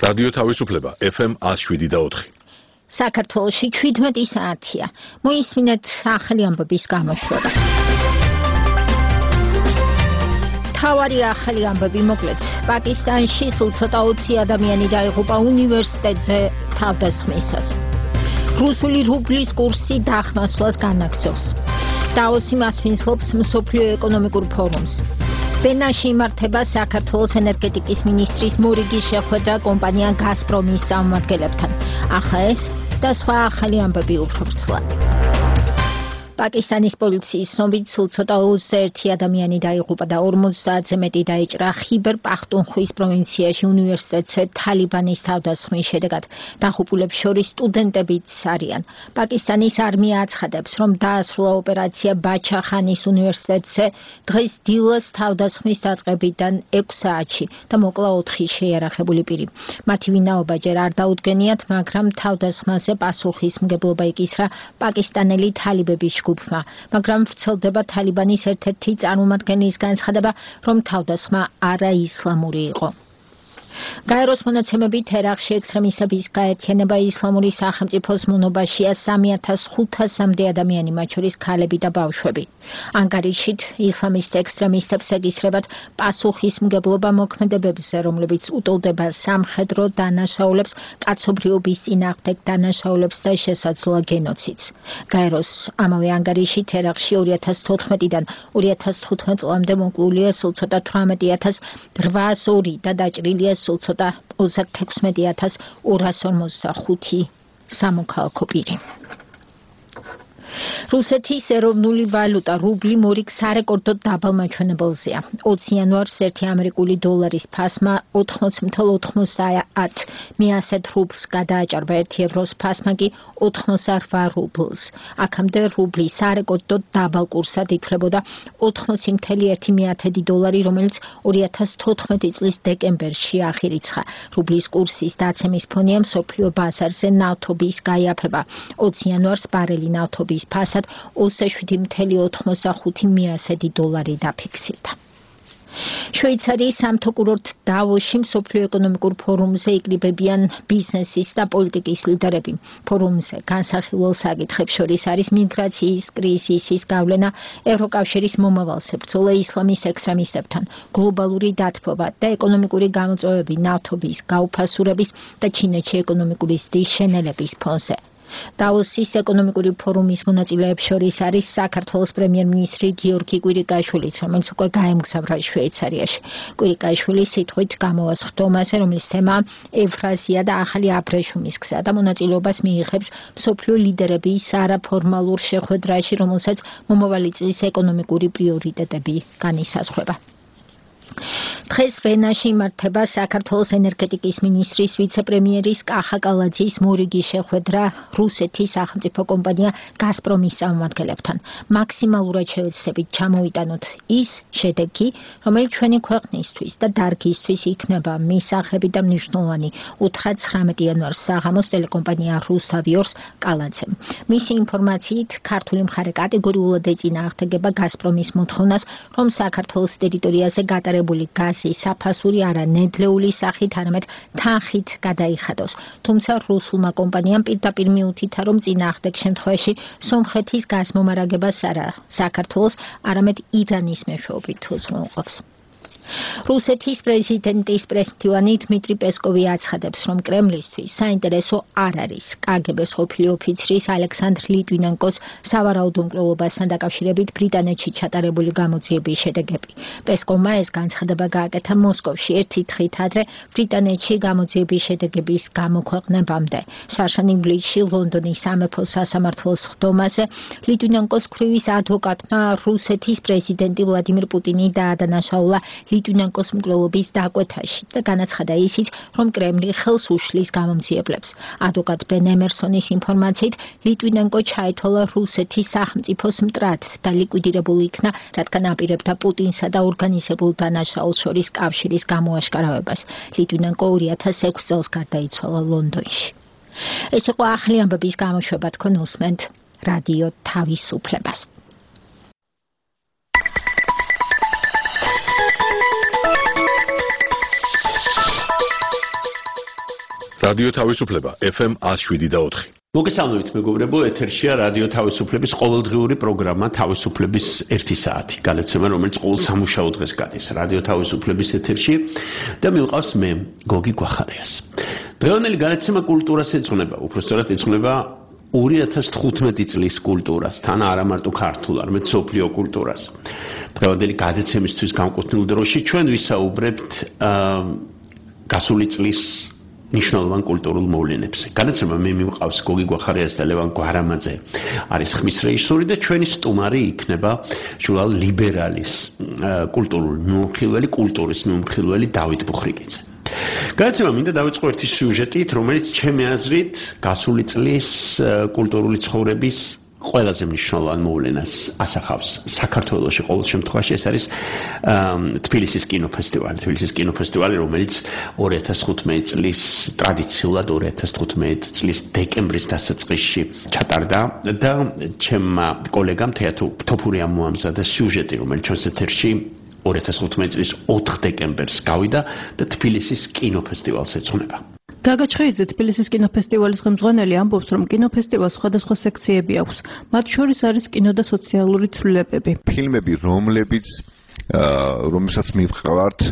რადიო თავისუფლება FM 107.4. საქართველოში 17 საათია. მოისმინეთ ახალი ამბების გამოშვება. თავარი ახალი ამბები მოკლედ. პაკისტანში სულ ცოტა 20 ადამიანი დაიღუპა უნივერსიტეტზე თავდასხმისას. რუსული რუბლის კურსი დახმასვლას განაგრძობს. დაოსი მასპინძლობს მსოფლიო ეკონომიკურ ფორუმს. ბენაში იმართება საქართველოს ენერგეტიკის მინისტრის მორიგის შეხვედრა კომპანია გაზპრომის წარმომადგენლებთან. ახლა ეს და სხვა ახალი ამბები უფრო ვრცლად. პაკისტანის პოლიციის ცნობით სულ ცოტა 21 ადამიანი დაიღუპა და 50-ზე მეტი დაიჭრა ხიბერ პახტუნხვის პროვინციაში უნივერსიტეტზე თალიბანის თავდასხმის შედეგად. დაღუპულებს შორის სტუდენტებიც არიან. პაკისტანის არმია აცხადებს, რომ დაასრულა ოპერაცია ბაჩახანის უნივერსიტეტზე დღეს დილას თავდასხმის დაწყებიდან 6 საათში და მოკლა 4 შეიარაღებული პირი. მათი ვინაობა ჯერ არ დაუდგენიათ, მაგრამ თავდასხმაზე პასუხისმგებლობა იკისრა პაკისტანელი თალიბების მაგრამ ვრცელდება თალიბანის ერთ-ერთი წარმომადგენლის განცხადება, რომ თავდასხმა არაისლამური იყო. გაეროს მონაცემებით ერაყში ექსტრემისტების გაერთიანება ისლამური სახელმწიფოს მონობაშია 3500-მდე ადამიანი, მათ შორის ქალები და ბავშვები. ანგარიშით ისლამისტ ექსტრემისტებს ეკისრებათ პასუხისმგებლობა მოქმედებებზე, რომლებიც უტოლდება სამხედრო დანაშაულებს, კაცობრიობის წინააღმდეგ დანაშაულებს და შესაძლოა გენოციდს. გაეროს ამავე ანგარიშით ერაყში 2014-დან 2015 წლამდე მოკლულია სულ ცოტა 18802 და დაჭრილია სულ ცოტა 36245 სამოქალაქო პირი. რუსეთის ეროვნული ვალუტა რუბლი მორიგ სარეკორდო დაბალ მაჩვენებელზეა. 20 იანვარს 1 ამერიკული დოლარის ფასმა 80.90 მიასეთ რუბლს გადააჭარბა, 1 ევროს ფასმა კი 88 რუბლს. აქამდე რუბლი სარეკორდო დაბალ კურსად ითვლებოდა 80.1 დოლარი, რომელიც 2014 წლის დეკემბერში აღირიცხა. რუბლის კურსის დაცემის ფონია მსოფლიო ბაზარზე ნავთობის გაიაფება. 20 იანვარს ბარელი ნავთობის ფასად 27.85 დოლარი დაფიქსირდა. შვეიცარიის სამთო კურორტ დავოსში მსოფლიო ეკონომიკურ ფორუმზე იკრიბებიან ბიზნესის და პოლიტიკის ლიდერები. ფორუმზე განსახილველ საკითხებს შორის არის მიგრაციის კრიზისის გავლენა, ევროკავშირის მომავალს ებრძოლა ისლამის ექსტრემისტებთან, გლობალური დათბობა და ეკონომიკური გამოწვევები ნავთობის გაუფასურების და ჩინეთში ეკონომიკური ზრდის შენელების ფონზე. დავოსის ეკონომიკური ფორუმის მონაწილეებს შორის არის საქართველოს პრემიერ-მინისტრი გიორგი კვირიკაშვილიც, რომელიც უკვე გაემგზავრა შვეიცარიაში. კვირიკაშვილი სიტყვით გამოვა სხდომაზე, რომლის თემა ევრაზია და ახალი აბრეშუმის გზა და მონაწილეობას მიიღებს მსოფლიო ლიდერების არაფორმალურ შეხვედრაში, რომელსაც მომავალი წლის ეკონომიკური პრიორიტეტები განისაზღვრება. დღეს ვენაში იმართება საქართველოს ენერგეტიკის მინისტრის ვიცე-პრემიერის კახა კალაძის მორიგის შეხვედრა რუსეთის სახელმწიფო კომპანია გაზპრომის წარმომადგენლებთან. მაქსიმალურად შევეცდებით ჩამოვიტანოთ ის შედეგი, რომელიც ჩვენი ქვეყნისთვის და დარგისთვის იქნება მისაღები და მნიშვნელოვანი, უთხრა 19 იანვარს საღამოს ტელეკომპანია რუსთავიორს კალაძემ. მისი ინფორმაციით, ქართული მხარე კატეგორიულად ეწინააღმდეგება გაზპრომის მოთხოვნას, რომ საქართველოს ტერიტორიაზე გატარებული გაზის საფასური არა ნედლეული სახით, არამედ თანხით გადაიხადოს. თუმცა რუსულმა კომპანიამ პირდაპირ მიუთითა, რომ წინააღმდეგ შემთხვევაში სომხეთის გაზმომარაგებას არა საქართველოს, არამედ ირანის მეშვეობით უზრუნველყოფს. რუსეთის პრეზიდენტის პრესმდივანი დმიტრი პესკოვი აცხადებს, რომ კრემლისთვის საინტერესო არ არის კგბ-ს ყოფილი ოფიცრის ალექსანდრ ლიტვინენკოს სავარაუდო მკვლელობასთან დაკავშირებით ბრიტანეთში ჩატარებული გამოძიების შედეგები. პესკოვმა ეს განცხადება გააკეთა მოსკოვში ერთი დღით ადრე ბრიტანეთში გამოძიების შედეგების გამოქვეყნებამდე. შარშან ივლისში ლონდონის სამეფო სასამართლოს სხდომაზე ლიტვინენკოს ქვრივის ადვოკატმა რუსეთის პრეზიდენტი ვლადიმირ პუტინი დაადანაშაულა ლიტვინენკოს მკვლელობის დაკვეთაში და განაცხადა ისიც, რომ კრემლი ხელს უშლის გამომძიებლებს. ადვოკატ ბენ ემერსონის ინფორმაციით, ლიტვინენკო ჩაითვალა რუსეთის სახელმწიფოს მტრად და ლიკვიდირებული იქნა, რადგან აპირებდა პუტინსა და ორგანიზებულ დანაშაულს შორის კავშირის გამოაშკარავებას. ლიტვინენკო 2006 წელს გარდაიცვალა ლონდონში. ეს იყო ახალი ამბების გამოშვება, თქვენ უსმენთ რადიო თავისუფლებას. რადიო თავისუფლება FM 107.4. მოგესალმებით მეგობრებო, ეთერშია რადიო თავისუფლების ყოველდღიური პროგრამა თავისუფლების 1 საათი. გადაცემა, რომელიც ყოველ სამუშაო დღეს გადის რადიო თავისუფლების ეთერში და მივყავს მე, გოგი გვახარიას. დღევანდელი გადაცემა კულტურას ეძღვნება, უпростоრად ეძღვნება 2015 წლის კულტურას, თან არა მარტო ქართულ, არამედ სოფლიო კულტურას. დღევანდელი გადაცემისთვის განკუთვნილ დროში ჩვენ ვისაუბრებთ გასული წლის ნიშნულოვან კულტურულ მოვლენებზე. გადაცემა მე მივყავს გოგი გვახარიას და ლევან გვარამაძე არის ხმის რეჟისორი და ჩვენი სტუმარი იქნება ჟურნალ ლიბერალის კულტურის მიმოხილველი დავით ბუხრიკიძე. გადაცემა მინდა დავიწყო ერთი სიუჟეტით, რომელიც ჩემი აზრით გასული წლის კულტურული ცხოვრების ყველაზე მნიშვნელოვან მოვლენას ასახავს საქართველოში ყოველ შემთხვევაში. ეს არის თბილისის კინოფესტივალი, რომელიც 2015 წლის ტრადიციულად 2015 წლის დეკემბრის დასაწყისში ჩატარდა და ჩემმა კოლეგამ თოფური ამოამზადა სიუჟეტი, რომელიც ჩვენს ეთერში 2015 წლის 4 დეკემბერს გავიდა და თბილისის კინოფესტივალს ეძღვნება. გაგა ჩხეიძე, თბილისის კინოფესტივალის ხელმძღვანელი, ამბობს, რომ კინოფესტივალს სხვადასხვა სექციები აქვს. მათ შორის არის კინო და სოციალური ცვლილებები. ფილმები, რომელსაც მივყავართ,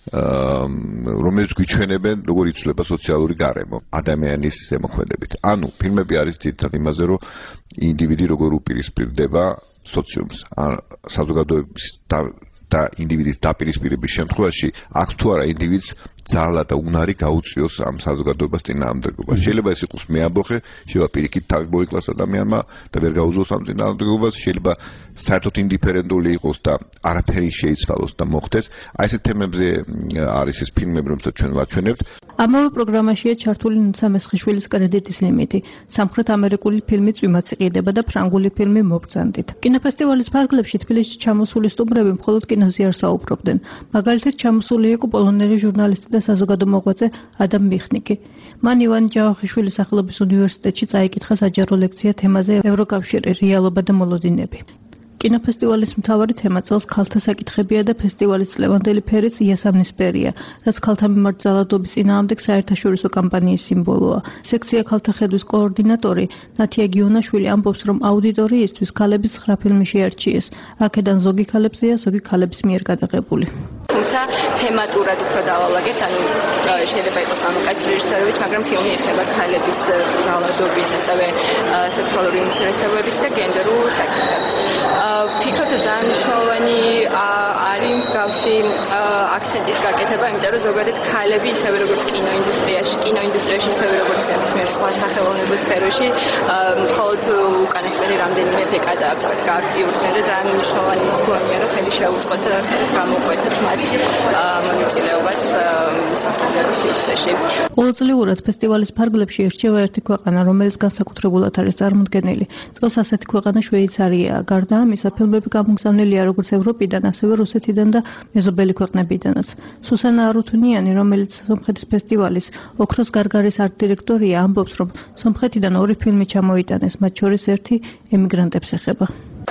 რომელიც გვიჩვენებენ, როგორ იცვლება სოციალური გარემო ადამიანის ზემოქმედებით. ანუ ფილმები არის ძირითადად იმაზე, რომ ინდივიდი როგორ უპირისპირდება სოციუმს, საზოგადოების და ინდივიდის დაპირისპირების შემთხვევაში აქვს თუ არა ინდივიდს ძალა და უნარი გაუწიოს ამ საზოგადოებას წინააღმდეგობას. შეიძლება ეს იყოს მეამბოხე, შეიძლება პირიქით თავი მოიკლას ადამიანმა და ვერ გაუძლოს ამ წინააღმდეგობას, შეიძლება საერთოდ ინდიფერენტული იყოს და არაფერი შეიცვალოს და მოხდეს. აი ესეთ თემებზე არის ეს ფილმები, რომელსაც ჩვენ ვაჩვენებთ. ამავე პროგრამაშია ჩართული ნუცა მესხიშვილის კრედიტის ლიმიტი. სამხრეთ ამერიკული ფილმიც ვიმაც იყიდება და ფრანგული ფილმი მობრძანდით. კინოფესტივალის ფარგლებში თბილისში ჩამოსული სტუმრები მხოლოდ კინოზე არ საუბრობდნენ. მაგალითად ჩამოსული იყო პოლონელი ჟურნალისტი და საზოგადო მოღვაწე ადამ მიხნიკი. მან ივანე ჯავახიშვილის სახელობის უნივერსიტეტში წაიკითხა საჯარო ლექცია თემაზე ევროკავშირი, რეალობა და მოლოდინები. კინოფესტივალის მთავარი თემა წელს ქალთა საკითხებია და ფესტივალის წლევანდელი ფერიც იასამნისფერია, რაც ქალთა მიმართ ძალადობის წინააღმდეგ საერთაშორისო კამპანიის სიმბოლოა. სექცია ქალთა ხედვის კოორდინატორი ნათია გიონაშვილი ამბობს, რომ აუდიტორიისთვის ქალების 9 ფილმი შეარჩიეს. აქედან ზოგი ქალებზეა, ზოგი ქალების მიერ გადაღებული. თუმცა თემატურად უფრო დავალაგეთ, ანუ შეიძლება იყოს მამაკაც რეჟისორებიც, მაგრამ ფილმი ეხება ქალების ძალადობის, ასევე სექსუალური უმცირესობების და გენდერულ საკითხებს. ფიქრობ, რომ ძალიან მნიშვნელოვანი არის მსგავსი აქცენტის გაკეთება, იმიტომ რომ ზოგადად ქალები ისევე როგორც კინოინდუსტრიაში, ისევე როგორც ნებისმიერ სხვა სახელოვნებო სფეროში, მხოლოდ უკანასკნელი რამდენიმე დეკადა გააქტიურდნენ და ძალიან მნიშვნელოვანი მგონია, რომ ხელი შეუწყოთ და გამოყვეთოთ მათ მონაწილეობას სახელმწიფო სივრცეში. ყოველწლიურად ფესტივალის ფარგლებში ერჩევა ერთი ქვეყანა, რომელიც განსაკუთრებულად არის წარმოდგენილი. წელს ასეთი ქვეყანა შვეიცარიაა. გარდა ამისა, ფილმები გამოგზავნილია როგორც ევროპიდან, ასევე რუსეთიდან და მეზობელი ქვეყნებიდანაც. სუსანა არუთუნიანი, რომელიც სომხეთის ფესტივალის ოქროს გარგარის არტ-დირექტორია, ამბობს, რომ სომხეთიდან 2 ფილმი ჩამოიტანეს, მათ შორის ერთი ემიგრანტებს ეხება.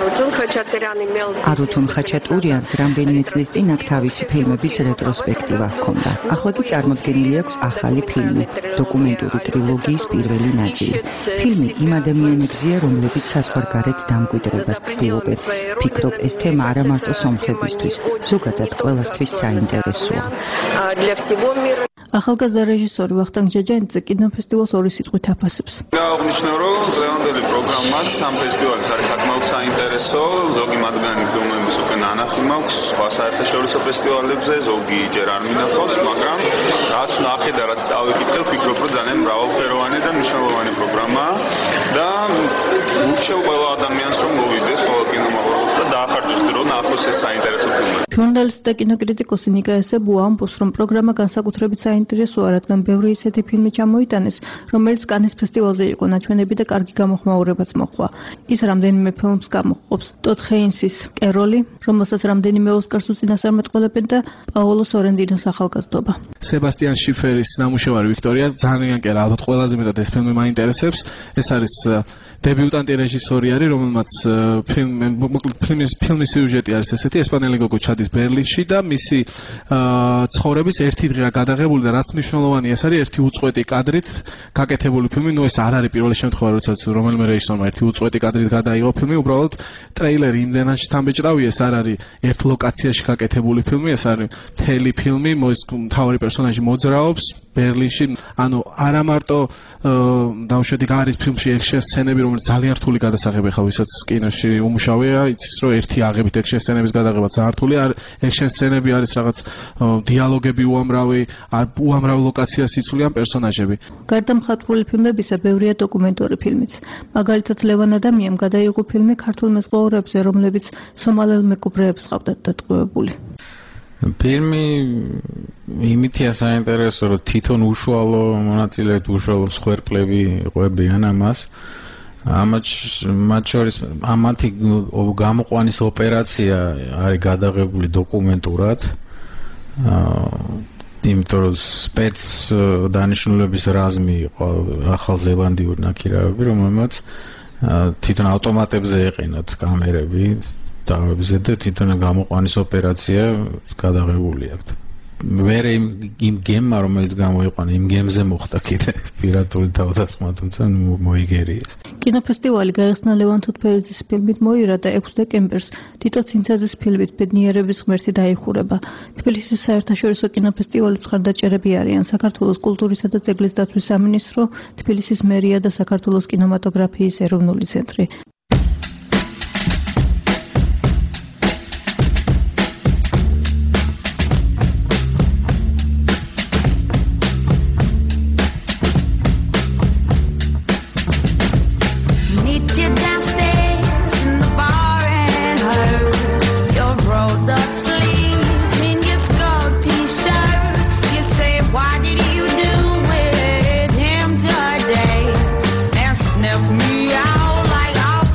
არუთუნ ხაჩატურიანს რამდენიმე წლის წინ აქ თავისი ფილმების რეტროსპექტივა ჰქონდა. ახლა კი წარმოდგენილი აქვს ახალი ფილმი, დოკუმენტური ტრილოგიის პირველი ნაწილი. ფილმი იმ ადამიანებზეა, რომლებიც საზღვარგარეთ დამკვიდრებას ცდილობენ. ფიქრობ, ეს თემა არა მარტო სომხებისთვის, ზოგადად ყველასთვის საინტერესოა. ახალგაზრდა რეჟისორი ვახტანგ ჯაჯანიძე კინოფესტივალს 2 სიტყვით აფასებს. აღნიშნო, რომ დღევანდელი პროგრამაც ამ ფესტივალის არის საკმაოდ საინტერესო, ზოგი მათგანი ფილმების უკვე ნანახი მაქვს სხვა საერთაშორისო ფესტივალებზე, ზოგი ჯერ არ მინახავს, მაგრამ რაც ნახე და რაც წავიკითხე, ვფიქრობ, რომ ძალიან მრავალფეროვანი და მნიშვნელოვანი პროგრამაა და ურჩევ ყველა ადამიანს, რომ მოვიდეს ყველა კინომოღვაწეს და დაახარჯოს დრო ნახოს ეს საინტერესო ფილმები. ჟურნალისტი და კინოკრიტიკოსი ნიკა ესებუა ამბობს, რომ პროგრამა განსაკუთრებით საინტერესოა, რადგან ბევრი ისეთი ფილმი ჩამოიტანეს, რომელიც კანის ფესტივალზე იყო ნაჩვენები და კარგი გამოხმაურებაც მოჰყვა. ის რამდენიმე ფილმს გამოჰყოფს: ტოდ ჰეინსის კეროლი, რომელსაც რამდენიმე ოსკარს უწინასწარმეტყველებენ და პაოლო სორენდინოს ახალგაზრდობა. სებასტიან შიფერის ნამუშევარი ვიქტორია ძალიან კი არა, ალბათ ყველაზე მეტად ეს ფილმი მაინტერესებს. ეს არის დებიუტანტი რეჟისორი არის, რომელმაც ფილმის სიუჟეტი არის ესეთი, ესპანელი გოგო ჩადის გადის ბერლინში და მისი ცხოვრების ერთი დღეა გადაღებული და რაც მნიშვნელოვანია ეს არის ერთი უწყვეტი კადრით გაკეთებული ფილმი. ნუ ეს არ არის პირველი შემთხვევა, როდესაც რომელიმე რეჟისორმა ერთი უწყვეტი კადრით გადაიღო ფილმი, უბრალოდ ტრეილერი იმდენად შთამბეჭდავია, ეს არ არის ერთ ლოკაციაში გაკეთებული ფილმი, ეს არის მთელი ფილმი, მთავარი პერსონაჟი მოძრაობს ბერლინში. ანუ არა მარტო დავშვედი არის ფილმში ექშენ სცენები, რომელიც ძალიან რთული გადასაღები ხა, ვისაც კინოში უმუშავეა, იცის რომ ერთი აღებით ექშენ სცენების გადაღება ძალიან რთული არის. ექშენ სცენები არის რაღაც დიალოგები უამრავი, უამრავ ლოკაციას იცვლიან პერსონაჟები. გარდა მხატვრული ფილმებისა, ბევრია დოკუმენტური ფილმიც. მაგალითად, ლევან ადამიანს გადაიღო ფილმი ქართულ მეზღვაურებზე, რომლებიც სომალელ მეკობრეებს ჰყავდათ დატყვევებული. ფილმი იმითია საინტერესო, რომ თვითონ უშუალო მონაწილეებით უშუალო მსხვერპლები ყვებიან ამას. მათ შორის ამათი გამოყვანის ოპერაცია არის გადაღებული დოკუმენტურად. იმიტომ რომ სპეც დანიშნულების რაზმი იყო ახალ ზელანდიური ნაკირავები, რომელმაც თვითონ ავტომატებზე ეყენათ კამერები დავებზე და თვითონ გამოყვანის ოპერაცია გადაღებული აქვს. მერე იმ გემმა, რომელიც გამოიყვანა, იმ გემზე მოხდა კიდე პირატული თავდასხმა, თუმცა მოიგერიეს. კინოფესტივალი გაიხსნა ლევან თუთფერიძის ფილმით მოირა და 6 დეკემბერს თიტო ცინცაძის ფილმით ბედნიერების ღმერთი დაიხურება. თბილისის საერთაშორისო კინოფესტივალის მხარდაჭერები არიან საქართველოს კულტურისა და ძეგლის დაცვის სამინისტრო, თბილისის მერია და საქართველოს კინემატოგრაფიის ეროვნული ცენტრი. Sniff me out like I'll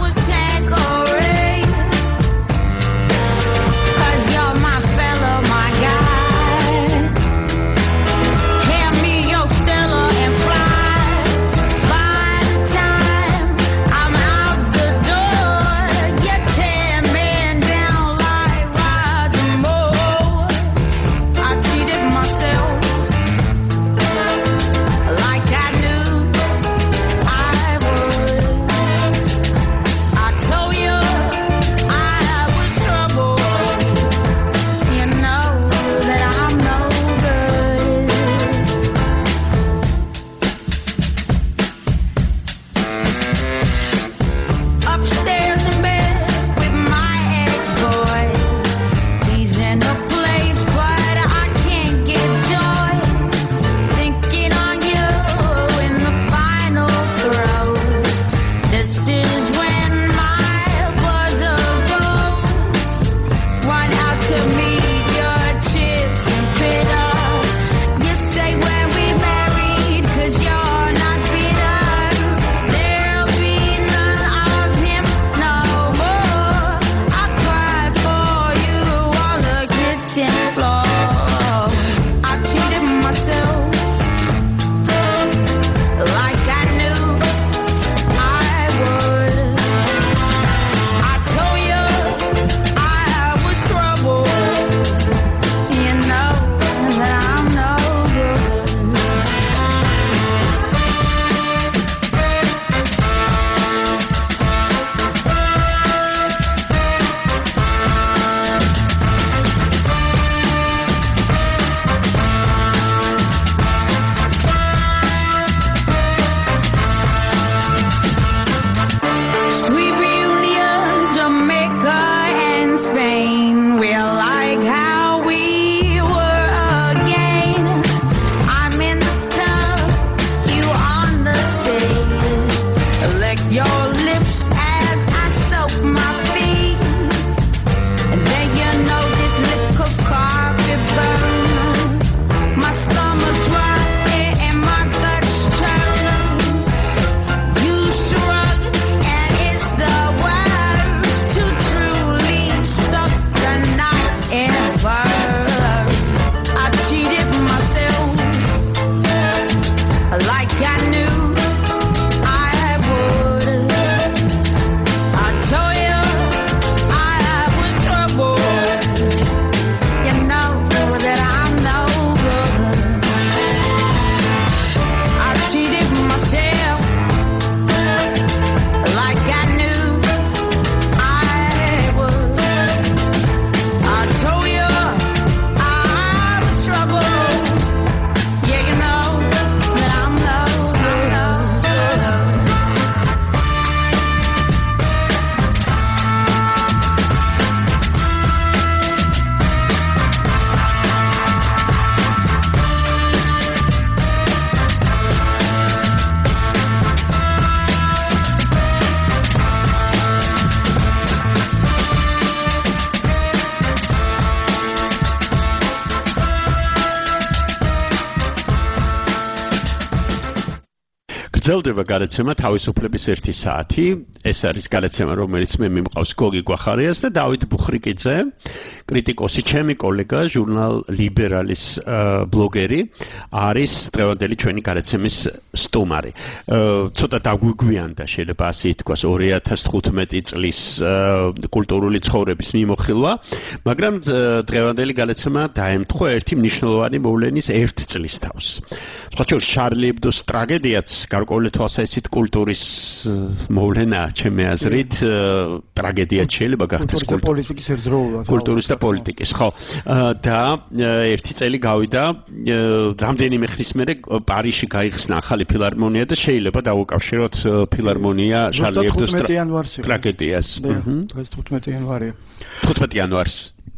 გრძელდება გადაცემა თავისუფლების 1 საათი. ეს არის გადაცემა, რომელიც მე მიმყავს გოგი გვახარიას და დავით ბუხრიკიძე, კრიტიკოსი, ჩემი კოლეგა, ჟურნალ ლიბერალის ბლოგერი, არის დღევანდელი ჩვენი გადაცემის სტუმარი. ცოტა დაგვიგვიანდა, შეიძლება ასე ითქვას, 2015 წლის კულტურული ცხოვრების მიმოხილვა, მაგრამ დღევანდელი გადაცემა დაემთხვა ერთი მნიშვნელოვანი მოვლენის 1 წლის თავს. სხვა შორის შარლი ებდოს ტრაგედიაც გარკვეული თვალსაზრისით კულტურის მოვლენაა, ჩემი აზრით, ტრაგედიაც შეიძლება გახდეს პოლიტიკის ერთდროულად. კულტურის და პოლიტიკის, ხო. და 1 წელი გავიდა, რამდენიმე ხნის მერე პარიზში გაიხსნა ახალი ფილარმონია და შეიძლება დავუკავშიროთ ფილარმონია შარლი ებდოს ტრაგედიას. დღეს 15 იანვარია. 15 იანვარს.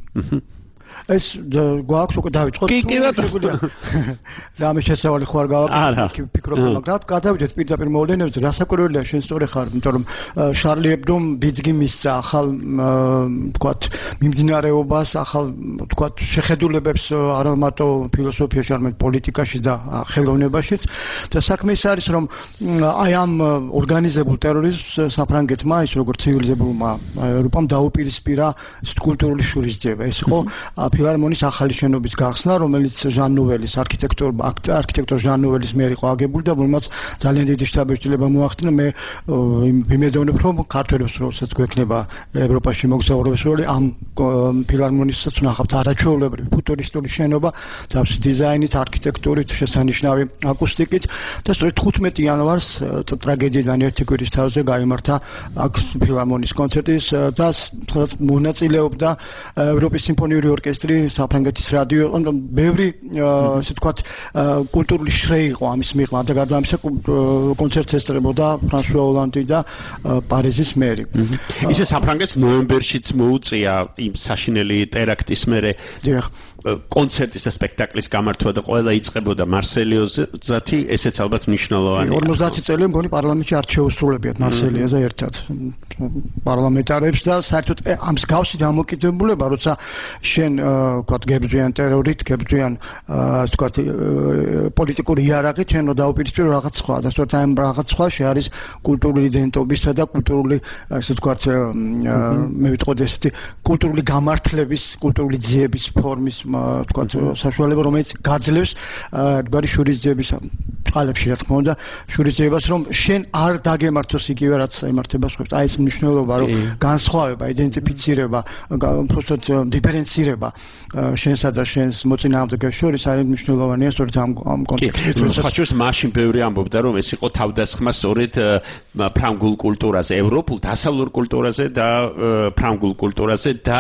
ეს გვაქვს უკვე დავიწყოთ. კი, ბატონო. ამის შესავალი ხო არ გავაკეთე, ფიქრობ, მაგრამ გადავიდეთ პირდაპირ მოვლენებზე, რასაკვირველია შენ სწორი ხარ, იმიტომ რომ შარლი ებდომ ბიძგი მისცა ახალ თქვათ მიმდინარეობას, ახალ თქვათ შეხედულებებს არა მარტო ფილოსოფიაში, არამედ პოლიტიკაში და ხელოვნებაშიც. და საქმე ის არის, რომ აი ამ ორგანიზებულ ტერორიზმს საფრანგეთმა, ის როგორც ცივილიზებულმა ევროპამ დაუპირისპირა კულტურული შურისძიება. ეს იყო ფილარმონიის ახალი შენობის გახსნა, რომელიც ჟან ნუველის არქიტექტორ ჟან ნუველის მიერ იყო აგებული და რომელმაც ძალიან დიდი შთაბეჭდილება მოახდინა. მე ვიმედოვნებ, რომ ქართველებს როდესაც გვექნება ევროპაში მოგზაურობის როლი, ამ ფილარმონიასაც ვნახავთ არაჩვეულებრივი ფუტურისტული შენობა, ძაბვის დიზაინით, არქიტექტურით, შესანიშნავი აკუსტიკით და სწორედ 15 იანვარს ტრაგედიიდან 1 კვირის თავზე გაიმართა აქ ფილარმონიის კონცერტი და მონაწილეობდა ევროპის სიმფონიური ორკესტრი, საფრანგეთის რადიო, ბევრი ასე ვთქვათ კულტურული შრეი იყო ამის მიღმა და გარდა ამისა კონცერტს ესწრებოდა ფრანსუა ოლანდი და პარიზის მერი. ისე საფრანგეთს ნოემბერშიც მოუწია იმ საშინელი ტერაქტის მერე კონცერტის და სპექტაკლის გამართვა და ყველა იწყებოდა მარსელიოზათი, ესეც ალბათ მნიშვნელოვანია. 50 წელი მგონი პარლამენტში არ შეუსრულებიათ მარსელიოზა ერთად პარლამენტარებს და საერთოდ ამ მსგავსი დამოკიდებულება, როცა შენ ვთქვათ გებრძვიან ტერორით, გებრძვიან ვთქვათ პოლიტიკური იარაღით, შენ დაუპირისპირო რაღაც სხვა და სწორედ ამ რაღაც სხვა არის კულტურული იდენტობისა და კულტურული ასე ვთქვათ მე ვიტყოდი ესეთი კულტურული გამართლების, კულტურული ძიების ფორმის ვთქვათ საშუალება, რომელიც გაძლევს ერთგვარი შურისძიების წყალებში, რა თქმა უნდა, შურისძიებას, რომ შენ არ დაგემართოს იგივე რაც ემართება სხვებს. აი ეს მნიშვნელობა, რომ განსხვავება, იდენტიფიცირება, უბრალოდ დიფერენცირება შენსა და შენს მოწინააღმდეგეს შორის არის მნიშვნელოვანია სწორედ ამ კონტექსტში. ხაჭოს მაშინ ბევრი ამბობდა, რომ ეს იყო თავდასხმა სწორედ ფრანგულ კულტურაზე, ევროპულ დასავლურ კულტურაზე და ფრანგულ კულტურაზე და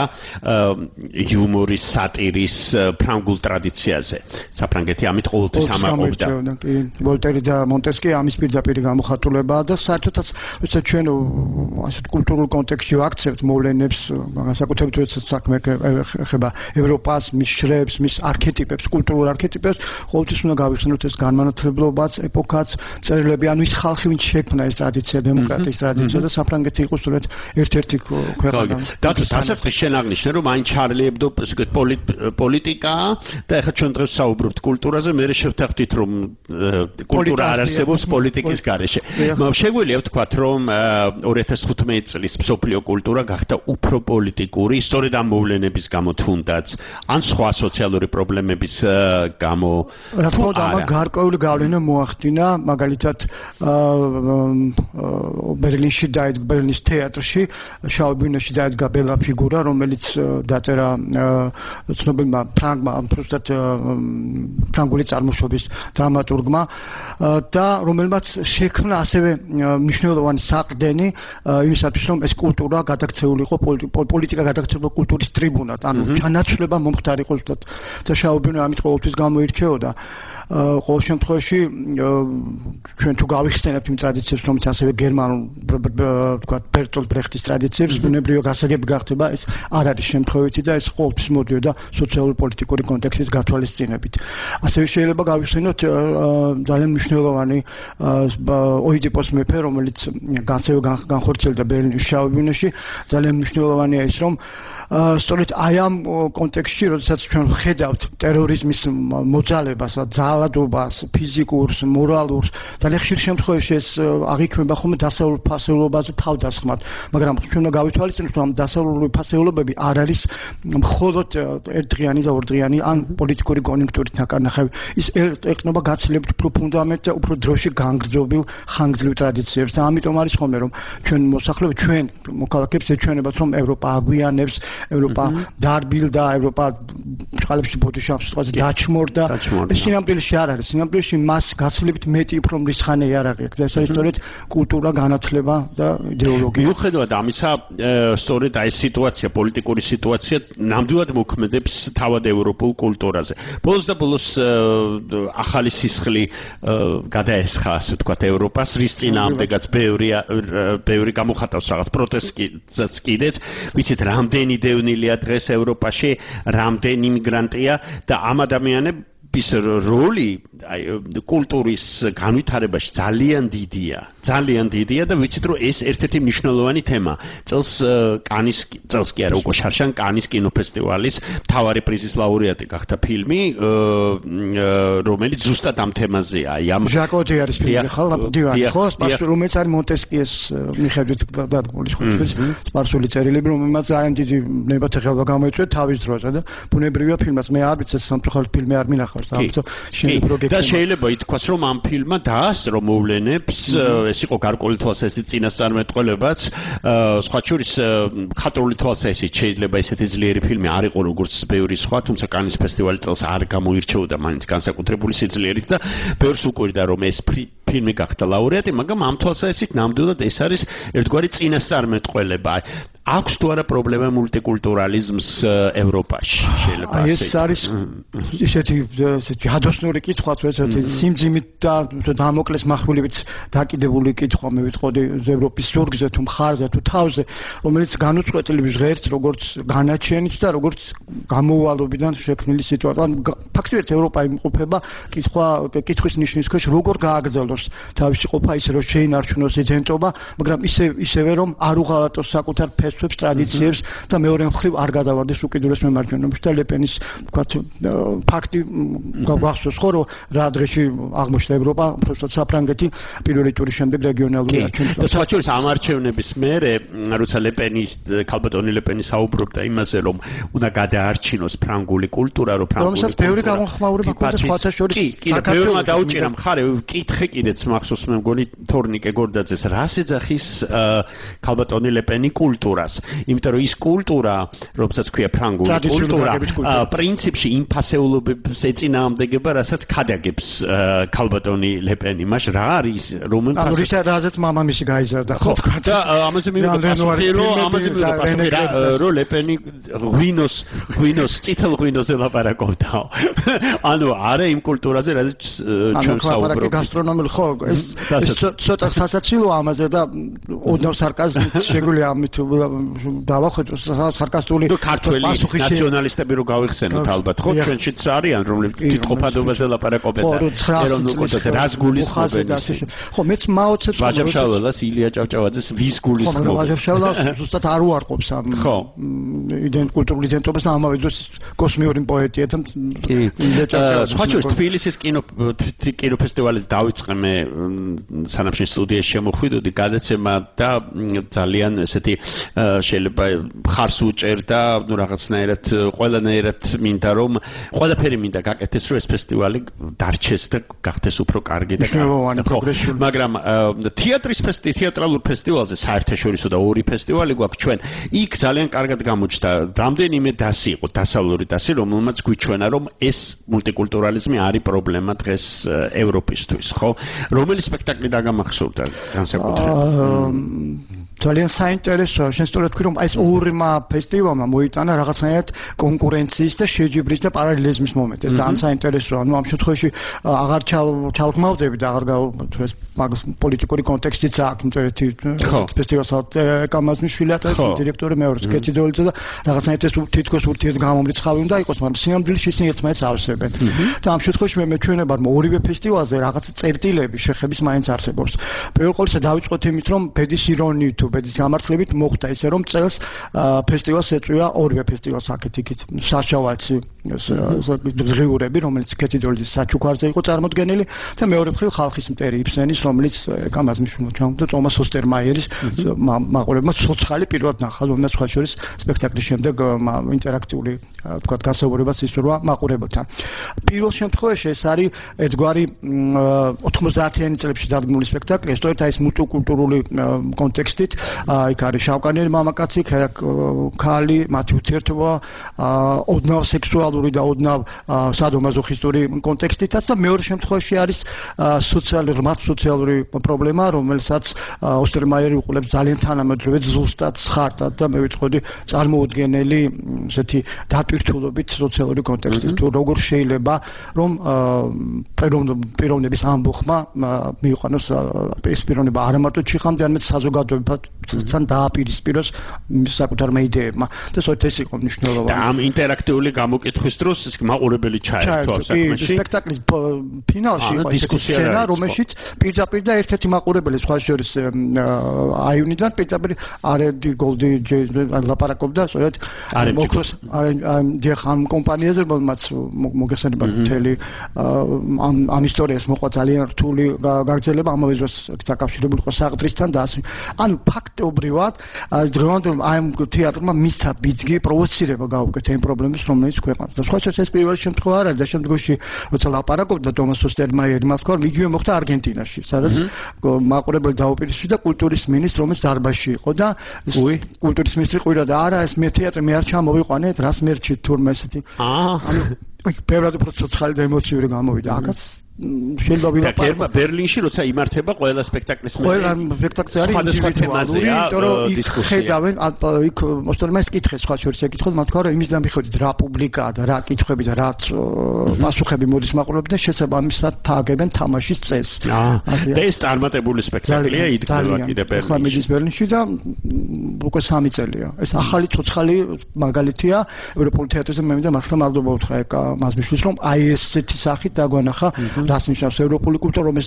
იუმორის, სატირის ფრანგულ ტრადიციაზე. საფრანგეთი ამით ყოველთვის ამაყობდა. ვოლტერი და მონტესკი ამის პირდაპირ გამოხატულებაა და საერთოდაც როცა ჩვენ ასეთ კულტურულ კონტექსტში ვაქცევთ მოვლენებს, განსაკუთრებით როდესაც საქმე ეხება ევროპას, მის შრეებს, მის არქეტიპებს, კულტურულ არქეტიპებს, ყოველთვის უნდა გავიხსენოთ ეს განმანათლებლობაც, ეპოქაც, წერილები, ანუ ის ხალხი, ვინც შექმნა ეს ტრადიცია, დემოკრატიის ტრადიცია და საფრანგეთი იყო სწორედ ერთ-ერთი ქვეყანა. და დასაწყისში შენ აღნიშნე, რომ აი შარლი ებდო პოლიტიკაა და ეხლა ჩვენ დღეს საუბრობთ კულტურაზე, მე შევთანხმდით, რომ კულტურა არ არსებობს პოლიტიკის გარეშე. შეგვიძლია ვთქვათ, რომ 2015 წლის მსოფლიო კულტურა გახდა უფრო პოლიტიკური, სწორედ ამ მოვლენების გამო თუნდაც, ან სხვა სოციალური პრობლემების გამო. რა თქმა უნდა, ამ გარკვეული გავლენა მოახდინა, მაგალითად ბერლინის თეატრში, შავ ბინაში დაედგა ბელა ფიგურა, რომელიც დაწერა ცნობილმა ფრანგმა, უბრალოდ ფრანგული წარმოშობის დრამატურგმა და რომელმაც შექმნა ასევე მნიშვნელოვანი საყრდენი იმისათვის, რომ ეს კულტურა გადაქცეულიყო პოლიტიკა გადაქცეულიყო კულტურის ტრიბუნად, ანუ ჩანაცვლება მომხდარიყო ზუსტად და შაუბინო ამით ყოველთვის გამოირჩეოდა. ყოველ შემთხვევაში ჩვენ თუ გავიხსენებთ იმ ტრადიციებს, რომელიც ასევე გერმანულ ვთქვათ ბერტოლტ ბრეხტის ტრადიციებს, ბუნებრივი გასაგები გახდება, ეს არ არის შემთხვევითი და ეს ყოველთვის მოდიოდა სოციალურ-პოლიტიკური კონტექსტის გათვალისწინებით. ასევე შეიძლება გავიხსენოთ ძალიან მნიშვნელოვანი ოიდიპოს მეფე, რომელიც ასევე განხორციელდა ბერლინის შავ ბინაში, ძალიან მნიშვნელოვანია ის, რომ სწორედ აი ამ კონტექსტში, როდესაც ჩვენ ვხედავთ ტერორიზმის მოძალებას, ხალადობას, ფიზიკურს, მორალურს, ძალიან ხშირ შემთხვევაში ეს აღიქმება ხოლმე დასავლურ ფასეულობაზე თავდასხმად, მაგრამ ჩვენ უნდა გავითვალისწინოთ, რომ დასავლური ფასეულობები არ არის მხოლოდ ერთდღიანი და ორდღიანი ან პოლიტიკური კონიუნქტურით ნახევი. ის ეკნება გაცილებით უფრო ფუნდამენტ და უფრო დროში განგრძობილ ხანგრძლივ ტრადიციებს და ამიტომ არის ხოლმე რომ ჩვენ მოსახლეობა ჩვენ მოქალაქეებს ეჩვენებათ რომ ევროპა აგვიანებს, ევროპა დარბილდა, ევროპა წყალებში ბოდიშავს სიტყვაზე დაჩმორდა. ეს სინამდვილეში არ არის. სინამდვილეში მას გაცილებით მეტი უფრო მრისხანე იარაღი აქვს. ეს არის სწორედ კულტურა, განათლება და იდეოლოგია. მიუხედავად ამისა, სწორედ აი სიტუაცია, პოლიტიკური სიტუაცია ნამდვილად მოქმედებს თავად ევროპულ კულტურაზე. ბოლოს და ბოლოს ახალი სისხლი გადაესხა, ასე ვთქვათ, ევროპას, რის წინააღმდეგაც ბევრი გამოხატავს რაღაც პროტესტსაც კიდეც. ვიცით, რამდენი დევნილია დღეს ევროპაში, რამდენი მიგრანტია და ამ ადამიანებს როლი კულტურის განვითარებაში ძალიან დიდია და ვიცით რომ ეს ერთ-ერთი მნიშვნელოვანი თემა. წელს კი არა, უკვე შარშან კანის კინოფესტივალის მთავარი პრიზის ლაურეატი გახდა ფილმი, რომელიც ზუსტად ამ თემაზეა. ჟაკოდი არის ფილმი, ხო? რომელიც არის მონტესკიეს მიხედვით დადგმული, ხო? სპარსული წერილები, რომელმაც ძალიან დიდი ნებათი ხელვა გამოიწვია თავის დროზე და ბუნებრივია ფილმაც. მე არ ვიცი, სამწუხაროდ ფილმი არ მინახავს. და შეიძლება ითქვას, რომ ამ ფილმმა დაასწრო მოვლენებს, ეს იყო გარკვეული თვალსაზრისით წინასწარმეტყველებაც, სხვა შორის ხატრული თვალსაზრისით შეიძლება ესეთი ძლიერი ფილმი არ იყო როგორც ბევრი სხვა, თუმცა კანის ფესტივალი წელს არ გამოირჩეოდა მაინც განსაკუთრებული სიძლიერით და ბევრს უკვირდა რომ ეს ფილმი გახდა ლაურეატი, მაგრამ ამ თვალსაზრისით ნამდვილად ეს არის ერთგვარი წინასწარმეტყველება. აქვს თუ არა პრობლემა მულტიკულტურალიზმს ევროპაში? შეიძლება ასე. ეს არის ისეთი ჯადოსნური კითხვაც, ესეთი სიმძიმით და დამოკლეს מחვილებით დაკიდებული კითხვა, მე ვიტყოდი ევროპის ზურგზე თუ მხარზე თუ თავზე, რომელიც განუწყვეტლივ ჟღერს როგორც განაჩენით და როგორც გამოუვალობიდან შექმნილი სიტუაცია. ფაქტობრივად ევროპა იმყოფება კითხვის ნიშნის ქვეშ, როგორ გააგრძელოს თავისი ყოფა, ისე რომ შეინარჩუნოს იდენტობა, მაგრამ ისევე რომ არ უღალატოს საკუთარ ფესვებს, ტრადიციებს და მეორე მხრივ არ გადავარდეს უკიდურეს მემარჯვენეობაში და ლეპენის ვთქვათ ფაქტი გახსოვს ხო რომ რა დღეში აღმოჩნდა ევროპა, უბრალოდ საფრანგეთი პირველი ტურის შემდეგ რეგიონალური არჩევნები. და სხვა შორის ამ არჩევნების მერე, როცა ქალბატონი ლეპენი საუბრობდა იმაზე, რომ უნდა გადაარჩინოს ფრანგული კულტურა, რომ რომელსაც ბევრი გამხმაურება ჰქონდა სხვათა შორის. კი, ბევრმა დაუჭირა მხარე, ვკითხე კიდეც მახსოვს მე მგონი თორნიკე გორდაძეს, რას ეძახის ქალბატონი ლეპენი კულტურას. იმიტომ რომ ის კულტურა, რომელსაც ქვია ფრანგული კულტურა, პრინციპში იმ ფასეულობებს ეწინააღმდეგება, რასაც ქადაგებს ქალბატონი ლეპენი. მაშ რა არის, რომელ რაზეც მამამისი გაიზარდა, ხო? და ამაზე მივიდა რომ ლეპენი ღვინოს წითელ ღვინოზე ლაპარაკობდა. ანუ არა იმ კულტურაზე, რაც ჩვენ საუბრობთ. გასტრონომული ხო, ეს ცოტა სასაცილო ამაზე და ოდნავ სარკაზმით შეგვიძლია ამით დავახვედროთ სარკასტული ქართველი ნაციონალისტები რო გავიხსენოთ ალბათ ხო ჩვენშიც არიან რომლებიც თვითყოფადობაზე ლაპარაკობენ და ეროვნულ კულტურაზე რას გულისხმობენ ხო მეც მაოცებს ვაჟებშავლას ილია ჭავჭავაძეს ვის გულისხმობენ ვაჟებშავლას ზუსტად არ უარყოფს ამ კულტურულ იდენტობას და ამავე დროს კოსმიური პოეტია და სხვა შორის თბილისის კინოფესტივალით დავიწყე მე სანაფშინ სტუდიაში შემოხვიდოდი გადაცემა და ძალიან ესეთი შეიძლება ხარს უჭერდა ნუ რაღაცნაირად ყველანაირად მინდა რომ ყველაფერი მინდა გაკეთდეს რომ ეს ფესტივალი დარჩეს და გახდეს უფრო კარგი და მაგრამ თეატრალურ ფესტივალზე საერთაშორისო და ორი ფესტივალი გვაქვს ჩვენ იქ ძალიან კარგად გამოჩნდა რამდენიმე დასი იყო დასავლური დასი რომელმაც გვიჩვენა რომ ეს მულტიკულტურალიზმი არის პრობლემა დღეს ევროპისთვის ხო რომელი სპექტაკლი დაგამახსოვრდა განსაკუთრებით ძალიან საინტერესოა შენ სწორად თქვი რომ ეს ორმა ფესტივალმა მოიტანა რაღაცნაირად კონკურენციის და შეჯიბრის და პარალელიზმის მომენტი ეს ძალიან საინტერესოა ანუ ამ შემთხვევაში აღარ ჩავგმავდები და აღარ მაგ პოლიტიკური კონტექსტიც აქვს, იმიტომ რომ ფესტივალს კამაზმიშვილი ატარებს დირექტორი მეორეც კეთილდროლიძე და რაღაცნაირად ეს თითქოს ურთიერთგამომრიცხავი უნდა იყოს, მაგრამ სინამდვილეში ისინი ერთმანეთს ავსებენ. და ამ შემთხვევაში მე მეჩვენება რომ ორივე ფესტივალზე რაღაც წერტილები შეხების მაინც არსებობს. პირველ ყოვლისა დავიწყოთ იმით, რომ ბედის ირონიით თუ ბედის გამართლებით მოხდა ისე რომ წელს ფესტივალს ეწვია ორივე ფესტივალს აქეთ-იქით საშავაცი ღიურები, რომელიც კეთილდროლიძის საჩუქარზე იყო წარმოდგენილი და მეორე მხრივ ხალხის მტერი იფსენის, რომელიც კამაზმიშვილმა ჩამოთვლა ტომას ოსტერმაიერის მაყურებელმა ცოცხალი პირველად ნახა, რომელსაც სხვა შორის სპექტაკლის შემდეგ ინტერაქტიული თქვა გასაუბრებაც ისურვა მაყურებელთან. პირველ შემთხვევაში ეს არის ერთგვარი 90-იანი წლებში დადგმული სპექტაკლი, სწორედ აი ეს მულტიკულტურული კონტექსტით, იქ არის შავკანიანი მამაკაცი, ქალი, მათი ურთიერთობა, ოდნავ სექსუალური და ოდნავ სადომაზოხისტური კონტექსტითაც და მეორე შემთხვევაში არის სოციალური პრობლემა, რომელსაც ოსტერმაიერი უყურებს ძალიან თანამედროვე ზუსტად ხარტად და მე ვიტყოდი წარმოუდგენელი ესეთი დატვირთულობით სოციალური კონტექსტით. თუ როგორ შეიძლება რომ პიროვნების ამბოხმა მიიყვანოს ეს პიროვნება არა მარტო ჩიხამდე, არამედ საზოგადოებასთან დააპირისპიროს საკუთარმა იდეებმა. და სწორედ ეს იყო მნიშვნელოვანი. და ამ ინტერაქტიული გამოკითხვის დროს მაყურებელი ჩაერთვა საქმეში. სპექტაკლის ფინალში იყო დისკუსია, რომელშიც პირდაპირ და ერთ-ერთი მაყურებელი სხვა შორის აივნიდან პირდაპირ არედი გოლდი ლაპარაკობდა სწორედ მოქროს დიახ ამ კომპანიაზე, რომელმაც მოგესალმება მთელი ამ ისტორიას მოყვა ძალიან რთული გაგრძელება, ამავე დროს დაკავშირებული იყო საყდრისთან და ასე. ანუ ფაქტობრივად დღევანდელ ამ თეატრმა მისცა ბიძგი პროვოცირება გაუკეთა იმ პრობლემებს, რომელიც ქვეყანას. და სხვა შორის ეს პირველი შემთხვევა არ არის და შემდგომში როცა ლაპარაკობდა თომას ოსტერმაიერი მას თქვა, იგივე მოხდა არგენტინაში, სადაც მაყურებელი დაუპირისპირდა და კულტურის მინისტრ, რომელიც დარბაზში იყო და კულტურის მინისტრი ყვირა და არა ეს მე თეატრი მე არ ჩამოვიყვანეთ, რას მერჩით თურმე ესეთი. ანუ ბევრად უფრო ცოცხალი და ემოციური გამოვიდა. აქაც შეიძლება ვილაპარაკო ბერლინში როცა იმართება ყველა სპექტაკლის მე ყველა სპექტაკლი არის ინდივიდუალური, იმიტომ რომ იქ ხედავენ იქ მოსტორმას კითხეს სხვა შორის ეკითხოთ, მათ თქვა რომ იმის დამიხოდით რა პუბლიკაა და რა კითხვები და რა პასუხები მოდის მაყურებელთან, შესაბამისად თაგებენ თამაშის წესს. და ეს წარმატებული სპექტაკლია იდგება კიდე ბერლინში. ახლა მიდის ბერლინში და უკვე 3 წელია. ეს ახალი ცოცხალი მაგალითია ევროპულ თეატრზე. მე მინდა მართლა მადლობა უთხრა ეკა მასმიშვილს, რომ აი ესეთი სახით დაგვანახა რას ნიშნავს ევროპული კულტურა, რომ ეს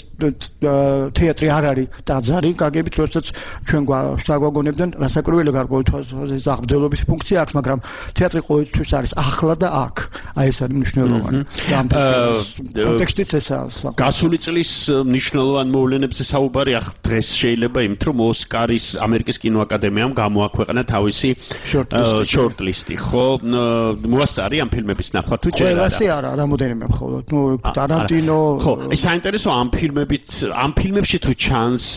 თეატრი არ არის ტაძარი, გაგებით როდესაც ჩვენ გვაგვაგონებდნენ რასაკვირველია გარკვეული აღბრძოლების ფუნქცია აქვს, მაგრამ თეატრი ყოველთვის არის ახლა და აქ. აი ეს არის მნიშვნელოვანი. და ამ კონტექსტიც ესაა. გასული წლის მნიშვნელოვან მოვლენებზე საუბარი ახ დღეს შეიძლება იმით, რომ ოსკარის ამერიკის კინოაკადემიამ გამოაქვეყნა თავისი შორტლისტი, ხო? მოასწარი ამ ფილმების ნახვა თუ ჯერ არა? ყველასი არა, რამოდენიმე მხოლოდ. ნუ ტარანტინო ხო, ეს საინტერესო ამ ფილმებში თუ ჩანს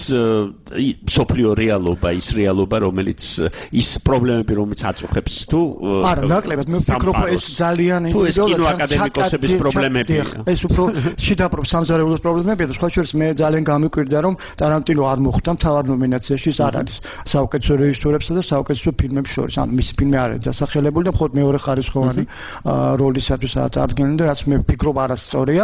სოფლიო რეალობა, ის რეალობა, რომელიც ის პრობლემები, რომელიც აწუხებს თუ არა, ნაკლებად მე ვფიქრობ, ეს ძალიან კინოაკადემიკოსების პრობლემებია. ეს უფრო შიდა სამზარეულოს პრობლემებია და სხვა შორის მე ძალიან გამიკვირდა, რომ ტარანტინო არ მოხვდა მთავარ ნომინაციაში, ის არ არის საუკეთესო რეჟისორებსა და საუკეთესო ფილმებს შორის. ანუ მისი ფილმი არ არის დასახელებული და მხოლოდ მეორე ხარისხოვანი როლისათვის აწარდგენილი და რაც მე ვფიქრობ არასწორია.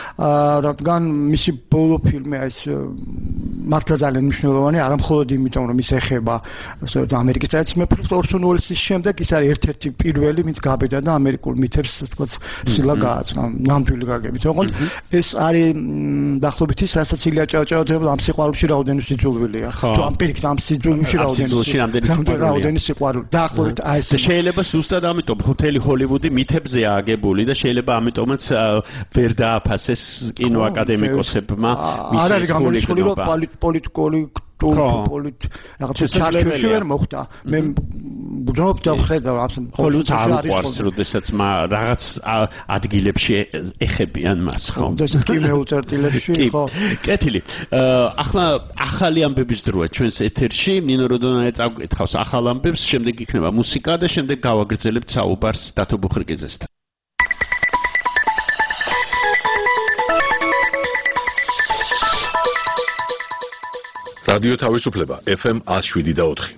რადგან მისი ბოლო ფილმი ეს მართლა ძალიან მნიშვნელოვანი, არა მხოლოდ იმიტომ, რომ ის ეხება სწორედ ამერიკის ტრადიციას, მეფე ორსონ უელსის შემდეგ ის არის ერთ-ერთი პირველი, ვინც გაბედა და ამერიკულ მითებს თქვათ სილა გააწყდა, ნამდვილი გაგებით. ოღონდ ეს არის დაახლოებით ის, რასაც ილია ჭავჭავაძე ამ სიყვარულში რაოდენობის სიძულვილია. თუ ამ პირიქით ამ სიძულვაში რაოდენობის სიყვარული. დაახლოებით აი ეს შეიძლება ზუსტად ამიტომ მთელი ჰოლივუდი მითებზე აგებული და შეიძლება ამიტომაც ვერ დააფასეს კინოაკადემიკოსებმა არ არის გამორიცხული, რომ პოლიტიკული რაღაცა ჩარჩოში ვერ მოხდა. მე ვგრძნობ და ვხედავ ამ ჰოლივუდს არ უყვარს, როდესაც რაღაც ადგილებში ეხებიან მას, ხო? და ეს კინოულ წერტილებში, ხო? კეთილი. ახლა ახალი ამბების დროა ჩვენს ეთერში. ნინო როდონაია წავკითხავს ახალ ამბებს, შემდეგ იქნება მუსიკა და შემდეგ გავაგრძელებთ საუბარს დათო ბუხრიკიძესთან. რადიო თავისუფლება FM 107.4.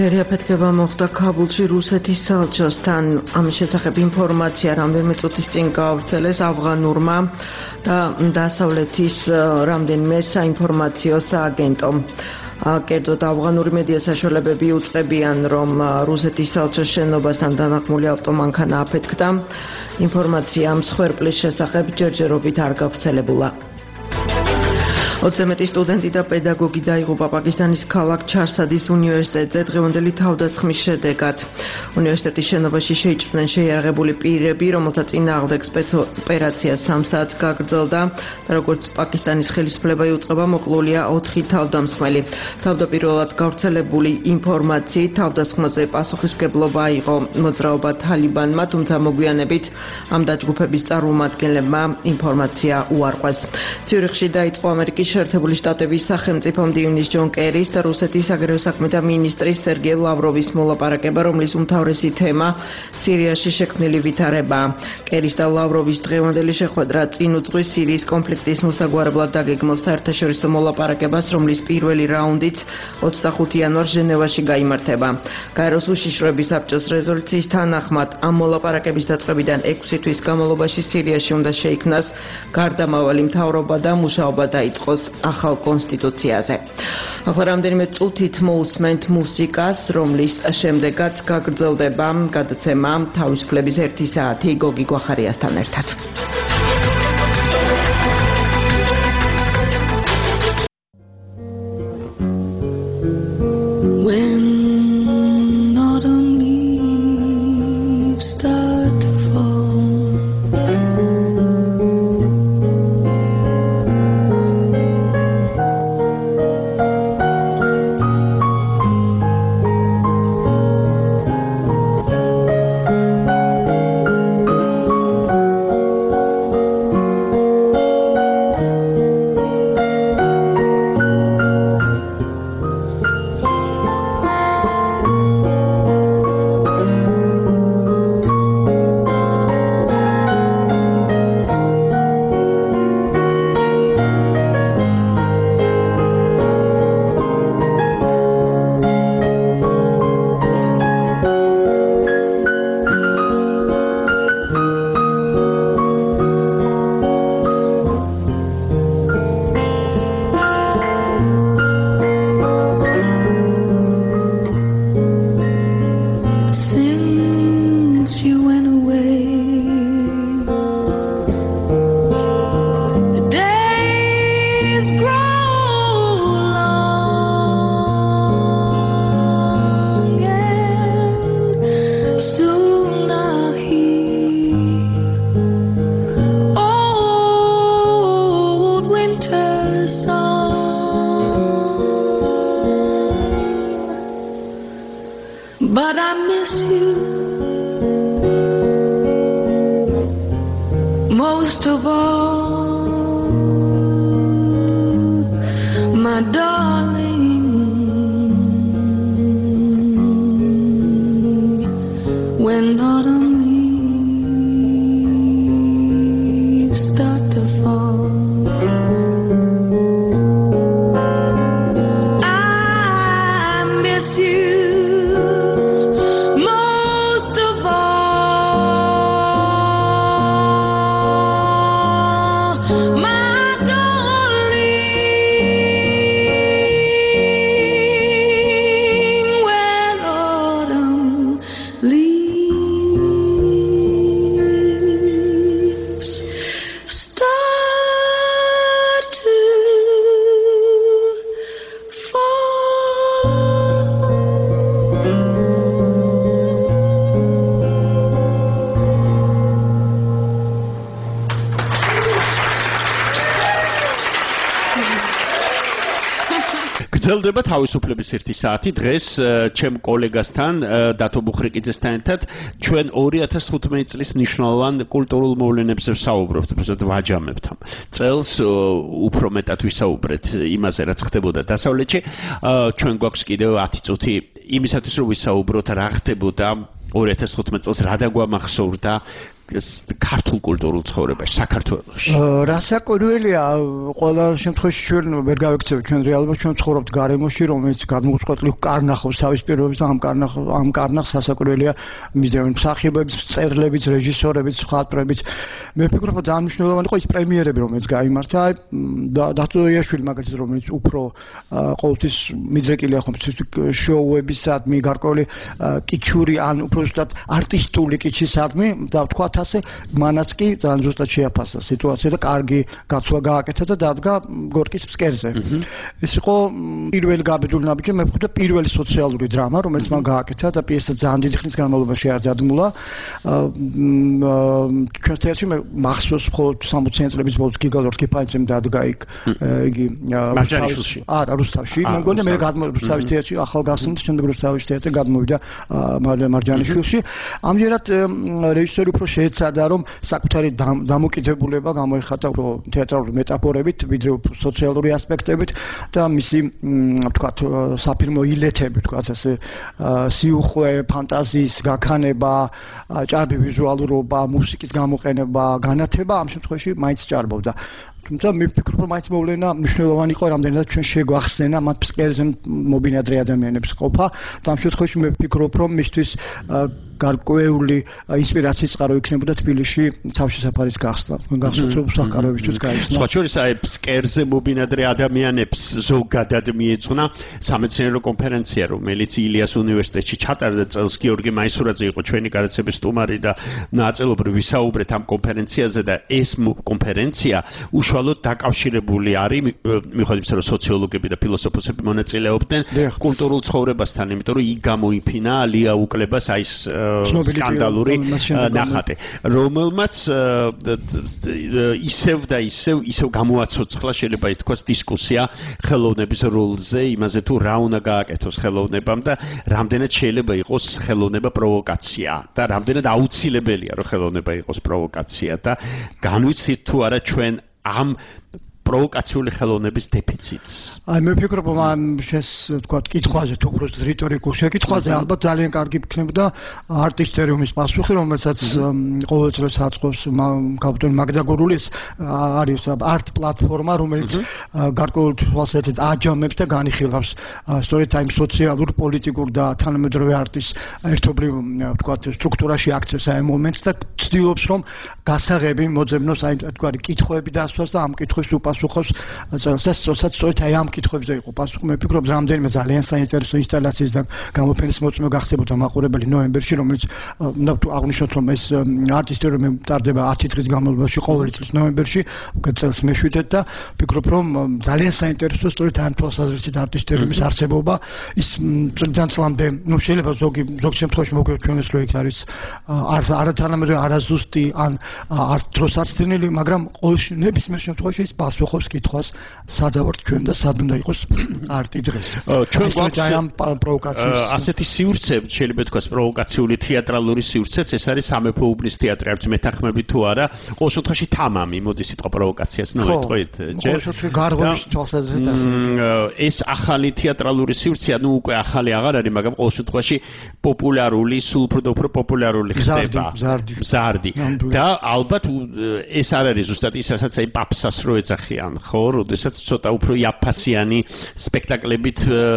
ძლიერი აფეთქება მოხდა ქაბულში რუსეთის საელჩოსთან. ამის შესახებ ინფორმაცია რამდენიმე წუთის წინ გაავრცელეს ავღანურმა და დასავლეთის რამდენიმე საინფორმაციო სააგენტომ. კერძოდ ავღანური მედია საშუალებები უწყებიან, რომ რუსეთის საელჩოს შენობასთან დანახმული ავტომანქანა აფეთქდა. ინფორმაცია მსხვერპლის შესახებ ჯერჯერობით არ გავრცელებულა. 20 მეტი სტუდენტი და პედაგოგი დაიღუპა პაკისტანის ქალაქ ჩარსადის უნივერსიტეტზე დღევანდელი თავდასხმის შედეგად. უნივერსიტეტის შენობაში შეიჭრნენ შეიარაღებული პირები, რომელთა წინააღმდეგ სპეცოპერაცია 3 საათს გაგრძელდა და როგორც პაკისტანის ხელისუფლება იუწყება, მოკლულია 4 თავდამსხმელი. თავდაპირველად გავრცელებული ინფორმაციით თავდასხმაზე პასუხისმგებლობა აიღო მოძრაობა თალიბანმა, თუმცა მოგვიანებით ამ დაჯგუფების წარმომადგენლებმა ინფორმაცია უარყვეს. ციურიხში დაიწყო ამერიკის შეერთებული შტატების სახელმწიფო მდივნის ჯონ კერის და რუსეთის აგრეთვე საქმეთა მინისტრის სერგეი ლავროვის მოლაპარაკება, რომლის უმთავრესი თემა სირიაში შექმნილი ვითარებაა. კერის და ლავროვის დღევანდელი შეხვედრა წინ უძღვის სირიის კონფლიქტის მოსაგვარებლად დაგეგმილ საერთაშორისო მოლაპარაკებას, რომლის პირველი რაუნდიც 25 იანვარს ჟენევაში გაიმართება. გაეროს უშიშროების საბჭოს რეზოლუციის თანახმად ამ მოლაპარაკების დაწყებიდან 6 თვის განმავლობაში სირიაში უნდა შეიქმნას გარდამავალი მთავრობა და მუშაობა დაიწყოს ახალ კონსტიტუციაზე. ახლა რამდენიმე წუთით მოусმენთ მუსიკას, რომლის შემდეგაც გაგრძელდება გადაცემა თავისუფლების 1 საათი გოგი გვახარიასთან ერთად. But I miss you most of all, my darling. When autumn leaves start to fall, I miss you. გრძელდება თავისუფლების 1 საათი. დღეს ჩემ კოლეგასთან დათო ბუხრიკიძესთან ერთად ჩვენ 2015 წლის მნიშვნელოვან კულტურულ მოვლენებზე ვსაუბრობთ, უბრალოდ ვაჯამებთ ამ წელს, უფრო მეტად ვისაუბრეთ იმაზე, რაც ხდებოდა დასავლეთში. ჩვენ გვაქვს კიდევ 10 წუთი იმისათვის, რომ ვისაუბროთ რა ხდებოდა 2015 წელს, რა დაგვამახსოვრდა ქართულ კულტურულ ცხოვრებაში საქართველოში? რასაკვირველია, ყველა შემთხვევაში ჩვენ ვერ გავიქცევით ჩვენ რეალობას, ჩვენ ცხოვრობთ გარემოში, რომელიც გადმოუწყոտლი კარნახობს თავის პირობებს და ამ კარნახს ასაკვირველია მისდევენ მსახიობებს, მწერლებიც, რეჟისორებიც, მხატვრებიც. მე ვფიქრობ, რომ ძალიან მნიშვნელოვანი იყო ის პრემიერები, რომელიც გაიმართა. დათო იაშვილი მაგალითად, რომელიც უფრო ყოველთვის მიდრეკილია ხომ შოუებისადმი, გარკვეული კიჩური ან უფრო ზუსტად არტისტული კიჩისადმი და ვთქვათ ასე, მანაც კი ძალიან ზუსტად შეაფასა სიტუაცია და კარგი გაცვლა გააკეთა და დადგა გორკის ფსკერზე. ეს იყო პირველი გაბედული ნაბიჯი, მე ვფიქრობ, პირველი სოციალური დრამა, რომელიც მან გააკეთა და პიესა ძალიან დიდი ხნის განმავლობაში არ დადგმულა. ჩვენ თეატრში მე მახსოვს მხოლოდ 60-იან წლების ბოლოს გიგალორ კიფაინცემ დადგა იქ იგი მარჯანიშვილში. არა, რუსთავში. მე მგონია მე რუსთავის თეატრში ახალგაზრდა შემდეგ რუსთავის თეატრი გადმოვიდა მარჯანიშვილში. ამჯერად რეჟისორი უფრო შეეცადა, რომ საკუთარი დამოკიდებულება გამოეხატა უფრო თეატრალური მეტაფორებით, ვიდრე სოციალური ასპექტებით და მისი ვთქვათ საფირმო ილეთები, ვთქვათ ასე სიუხვე, ფანტაზიის გაქანება, ჭარბი ვიზუალურობა, მუსიკის გამოყენება, განათება ამ შემთხვევაში მაინც ჭარბობდა. თუმცა მე ვფიქრობ, რომ მაინც მოვლენა მნიშვნელოვანი იყო, რამდენადაც ჩვენ შეგვახსენა მათ ფსკერზე მობინადრე ადამიანებს ყოფა და ამ შემთხვევაში მე ვფიქრობ, რომ მისთვის გარკვეული ინსპირაციის წყარო იქნებოდა თბილისში თავშესაფარის გახსნა. გახსოვთ, რომ სახკაროებისთვის გაიხსნა. სხვა შორის აი ფსკერზე მობინადრე ადამიანებს ზოგადად მიეძღვნა სამეცნიერო კონფერენცია, რომელიც ილიას უნივერსიტეტში ჩატარდა წელს. გიორგი მაისურაძე იყო ჩვენი გარაცების სტუმარი და ნაწილობრივ ვისაუბრეთ ამ კონფერენციაზე და ეს კონფერენცია უშუალოდ დაკავშირებული არის მიუხედავად იმისა, რომ სოციოლოგები და ფილოსოფოსები მონაწილეობდნენ კულტურულ ცხოვრებასთან, იმიტომ რომ იქ გამოიფინა ლია უკლებას აი ეს სკანდალური ნახატი, რომელმაც ისევ გამოაცოცხლა, შეიძლება ითქვას, დისკუსია ხელოვნების როლზე, იმაზე თუ რა უნდა გააკეთოს ხელოვნებამ და რამდენად შეიძლება იყოს ხელოვნება პროვოკაცია და რამდენად აუცილებელია, რომ ხელოვნება იყოს პროვოკაცია და განვიცდით თუ არა ჩვენ ამ პროვოკაციული ხელოვნების დეფიციტს. აი მე ვფიქრობ, რომ შეს ვთქვათ, კითხვაზე თუ უფრო რიტორიკულ შეკითხვაზე ალბათ ძალიან კარგი იქნებოდა არტისტერიუმის პასუხი, რომელსაც ყოველ წელს აწყობს კაპიტანი მაგდაგურულის არის არტ პლატფორმა, რომელიც გარკვეულ თვალსაჩინო აჯამებს და განიხილავს სწორედ აი სოციალურ, პოლიტიკურ და თანამედროვე არტის ერთობლივ ვთქვათ სტრუქტურაში აქცევს აი მომენტს და ცდილობს რომ გასაღები მოძებნოს აი თქვა კითხვები დასვას და ამ კითხვებს უპასუხოს წელსაც სწორედ აი ამ კითხვებზე იყო პასუხი. მე ვფიქრობ, რამდენიმე ძალიან საინტერესო ინსტალაციის და გამოფენის მოწმე გახდებოდა მაყურებელი ნოემბერში, რომელიც აღნიშნოთ, რომ ეს არტისტერიუმი ტარდება 10 დღის განმავლობაში ყოველი წლის ნოემბერში, წელს მე-7 და ვფიქრობ, რომ ძალიან საინტერესო სწორედ ამ თვალსაზრისით არტისტერიუმის არსებობა ის წლამდე, შეიძლება ზოგ შემთხვევაში მოგეჩვენოს, რომ იქ არის არათანამედროვე არაზუსტი ან არ დროს აცდენილი, მაგრამ ნებისმიერ შემთხვევაში ის პასუხობს კითხვას, სადავართ ჩვენ და სად უნდა იყოს არტი დღეს. ჩვენ გვაქვს ამ პროვოკაციას. ასეთი სივრცე, შეიძლება თქვას პროვოკაციული თეატრალური სივრცეც, ეს არის სამეფო უბნის თეატრი, არც მეთანხმებით თუ არა, ყოველ შემთხვევაში თამამი, მოდი სიტყვა პროვოკაციას ნოეთქვით. ყოველ შემთხვევაში გარღვევის თვალსაზრისით ასე. ეს ახალი თეატრალური სივრცე, ანუ უკვე ახალი აღარ არის, მაგრამ ყოველ შემთხვევაში პოპულარული, სულ უფრო პოპულარული ხდება. მზარდი. და ალბათ ეს არ არის ზუსტად ის, რასაც აი პაპსას რო ეძახიან, ხო, როდესაც ცოტა უფრო იაფასიანი სპექტაკლებით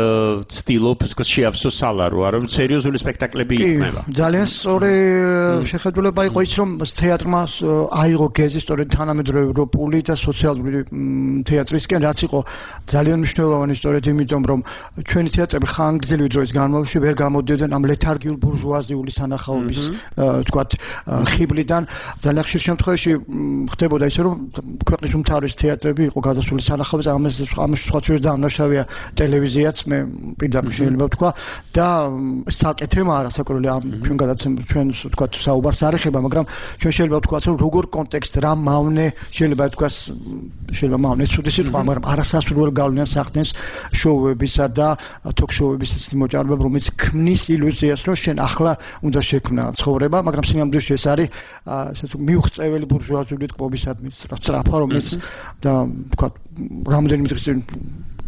ცდილობ შეავსო სალარო, არა სერიოზული სპექტაკლები იქნება. ძალიან სწორი შეხედულება იყო ის, რომ თეატრმა აიღო გეზი სწორედ თანამედროვე ევროპული და სოციალური თეატრისკენ, რაც იყო ძალიან მნიშვნელოვანი სწორედ იმიტომ, რომ ჩვენი თეატრები ხანგრძლივი დროის განმავლობაში ვერ გამოდიოდნენ ამ ლეთარგიულ ბურჟუაზიული სანახაობის თქვათ ხიბლიდან. ძალიან ხშირ შემთხვევაში ხდებოდა ისე, რომ ქვეყნის უმთავრეს თეატრები იყო გადასული სანახაობაზე, ამას სხვა შორის დამნაშავეა ტელევიზიაც, მე პირდაპირ შეიძლება ვთქვა და ეს ცალკე თემაა რასაკვირველია ჩვენ გადაცემს ჩვენ ვთქვათ საუბარს არ ეხება, მაგრამ ჩვენ შეიძლება ვთქვათ, რომ როგორ კონტექსტ რა მავნე შეიძლება ვთქვას, შეიძლება მავნე ცუდი სიტყვა, მაგრამ არასასურველ გავლენას ახდენს შოუებისა და თოქ-შოუების მოჭარბება, რომელიც ქმნის ილუზიას, რომ შენ ახლა უნდა შექმნა ცხოვრება, მაგრამ სინამდვილეში ეს არის ასე თუ მიუღწეველი ბურჟუაზიული ტყობისადმი სწრაფა, რომელიც და ვთქვათ რამდენიმე დღის წინ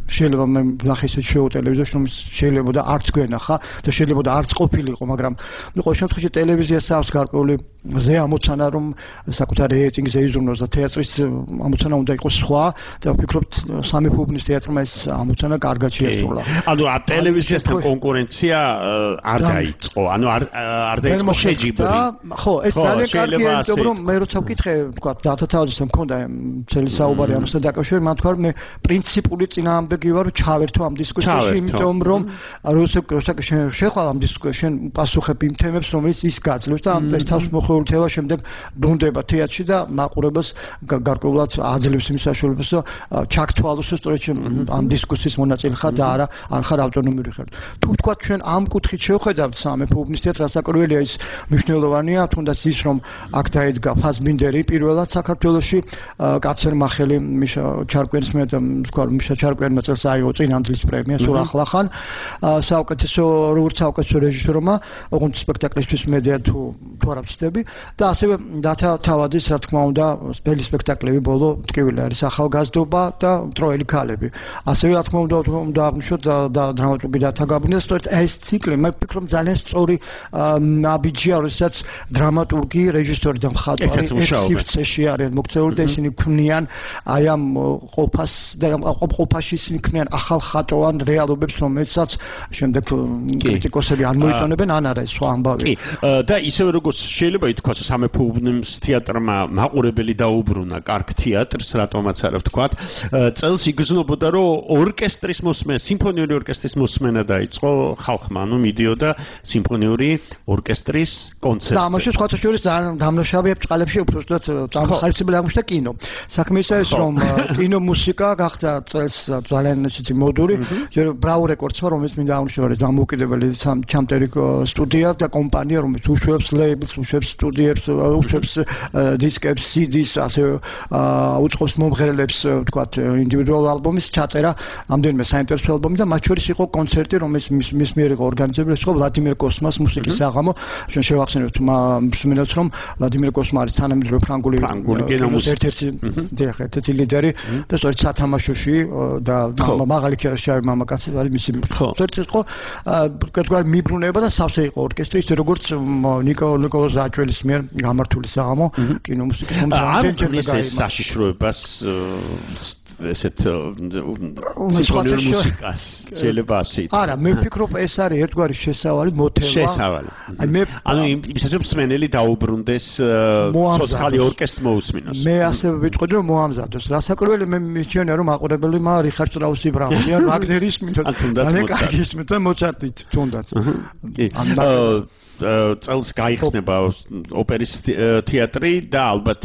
შეიძლება მე ნახე ისეთ შოუ ტელევიზიაში რომ შეიძლება და არც გვენახა და შეიძლება და არც ყოფილიყო, მაგრამ ნუ ყოველ შემთხვევაში ტელევიზიას აქვს გარკვეული ზე ამოცანა რომ საკუთარი რეიტინგზე იზრუნოს და თეატრის ამოცანა უნდა იყოს სხვა და ვფიქრობთ სამი ფუბნის თეატრმა ეს ამოცანა კარგად შეასრულა. ანუ ტელევიზიასთან კონკურენცია არ დაიწყო, ანუ არ დაიწყო შეჯიბრი. ხო, ეს ძალიან კარგია, იმიტომ რომ მე როცა ვკითხე, თქვა დათათავაზესთან მქონდა მთელი საუბარი ამასთან დაკავშირებით, მან თქვა მე პრინციპული წინააღმდეგი ვარ ჩავერთო ამ დისკუსიაში, იმიტომ რომ როცა შეხვალ ამ დისკუსიაში შენ პასუხებ იმ თემებს, რომელიც ის გაძლევს და ამ თავს მოხეულთება შემდეგ ბრუნდება თეატრში და მაყურებელს გარკვეულად აძლევს იმის საშუალებას ჩაქთვალოს სწორედ ამ დისკუსიის მონაწილე ხარ და არ ხარ ავტონომიური ხარ. თუ თქვა ჩვენ ამ კუთხით შევხედავთ სამეფო უბნის თეატრს, რასაკვირველია ის მნიშვნელოვანია, თუნდაც ის რომ აქ დაედგა ფაზბინდერი პირველად საქართველოში, კაცერმახელი მიშა ჩარკვიანის მე თქვა მიშა ჩარკვიანმა წელს აიღო წინანდლის პრემია სულ ახლახან საუკეთესო როგორც საუკეთესო რეჟისორმა, ოღონდ სპექტაკლისთვის მედია თუ არ ვცდები და ასევე დათავადის რა თქმა უნდა სპელი სპექტაკლები ბოლო ტკივილი არის ახალგაზრდობა და ტროელი ქალები. ასევე რა თქმა უნდა აღნიშნოთ და დრამატურგი დათაგაბნია, სწორედ ეს ციკლი მე ვფიქრობ ძალიან სწორი ნაბიჯია, როდესაც დრამატურგი, რეჟისორი და მხატვარი ერთ სივრცეში არიან მოქცეული და ისინი ქმნიან აი ამ ყოფას და ამ ყოფაში ისინი ქმნიან ახალ ხატოვან რეალობებს, რომელსაც შემდეგ კრიტიკოსები არ მოიწონებენ, ან არა ეს სხვა ამბავი. კი, და ისევე როგორც შეიძლება ითქვას, სამეფო უბნის თეატრმა მაყურებელი დაუბრუნა კარგ თეატრს, რატომაც არა ვთქვათ, წელს იგრძნობოდა, რომ ორკესტრის მოსმენა, სიმფონიური ორკესტრის მოსმენა დაიწყო ხალხმა, ანუ მიდიოდა სიმფონიური ორკესტრის კონცერტზე. და ამაში სხვათა შორის ძალიან დამნაშავე ბრწყალებში უბრალოდ ხარისხებელი აღმოჩნდა კინო. საქმე ისაა ის, რომ კინო მუსიკა გახდა წელს ძალიან ისეთი მოდური, ბრავ რეკორდსმა, რომელიც მინდა აღნიშნო, არის დამოუკიდებელი ჩამტერი სტუდია და კომპანია, რომელიც უშვებს ლეიბლს, უშვებს სტუდიებს, უშვებს დისკებს, CD-ს, ასევე უწყობს მომღერლებს, ვთქვათ, ინდივიდუალურ ალბომის ჩაწერა, ამდენიმე საინტერესო ალბომი და მათ შორის იყო კონცერტი, რომელიც მის მიერ იყო ორგანიზებული, ეს იყო ვლადიმერ კოსმას მუსიკის საღამო. ჩვენ შევახსენებთ მსმენელს, რომ ვლადიმერ კოსმა არის თანამედროვე ფრანგული ერთ-ერთი ლიდერი და სწორედ სათამაშოში და მაღალი ქერაშავი მამაკაცი არის მისი. სწორედ ეს იყო კეთგვარი მიბრუნება და სავსე იყო ორკესტრი, ისე როგორც ნიკოლოზ რაჭველის მიერ გამართული საღამო კინომუსიკის მომზადებელს საშიშროებას ესეთ სიმფონიურ მუსიკას შეიძლება ასე ითქვას. არა, მე ვფიქრობ ეს არის ერთგვარი შესავალი მოთელა. შესავალი. ანუ იმისაც რომ მსმენელი დაუბრუნდეს ცოცხალი ორკესტრს მოусმინოს. მე ასე ვიტყოდი რომ მოამზადოს. რასაკვირველი მე მიჩვენა რომ აყურებელი მა რიხარდ შტრაუსი ბრაუნი ან ვაგნერის მინდა. ან კარგის მინდა მოცარტით თუნდაც. წელს გაიხსნება ოპერის თეატრი და ალბათ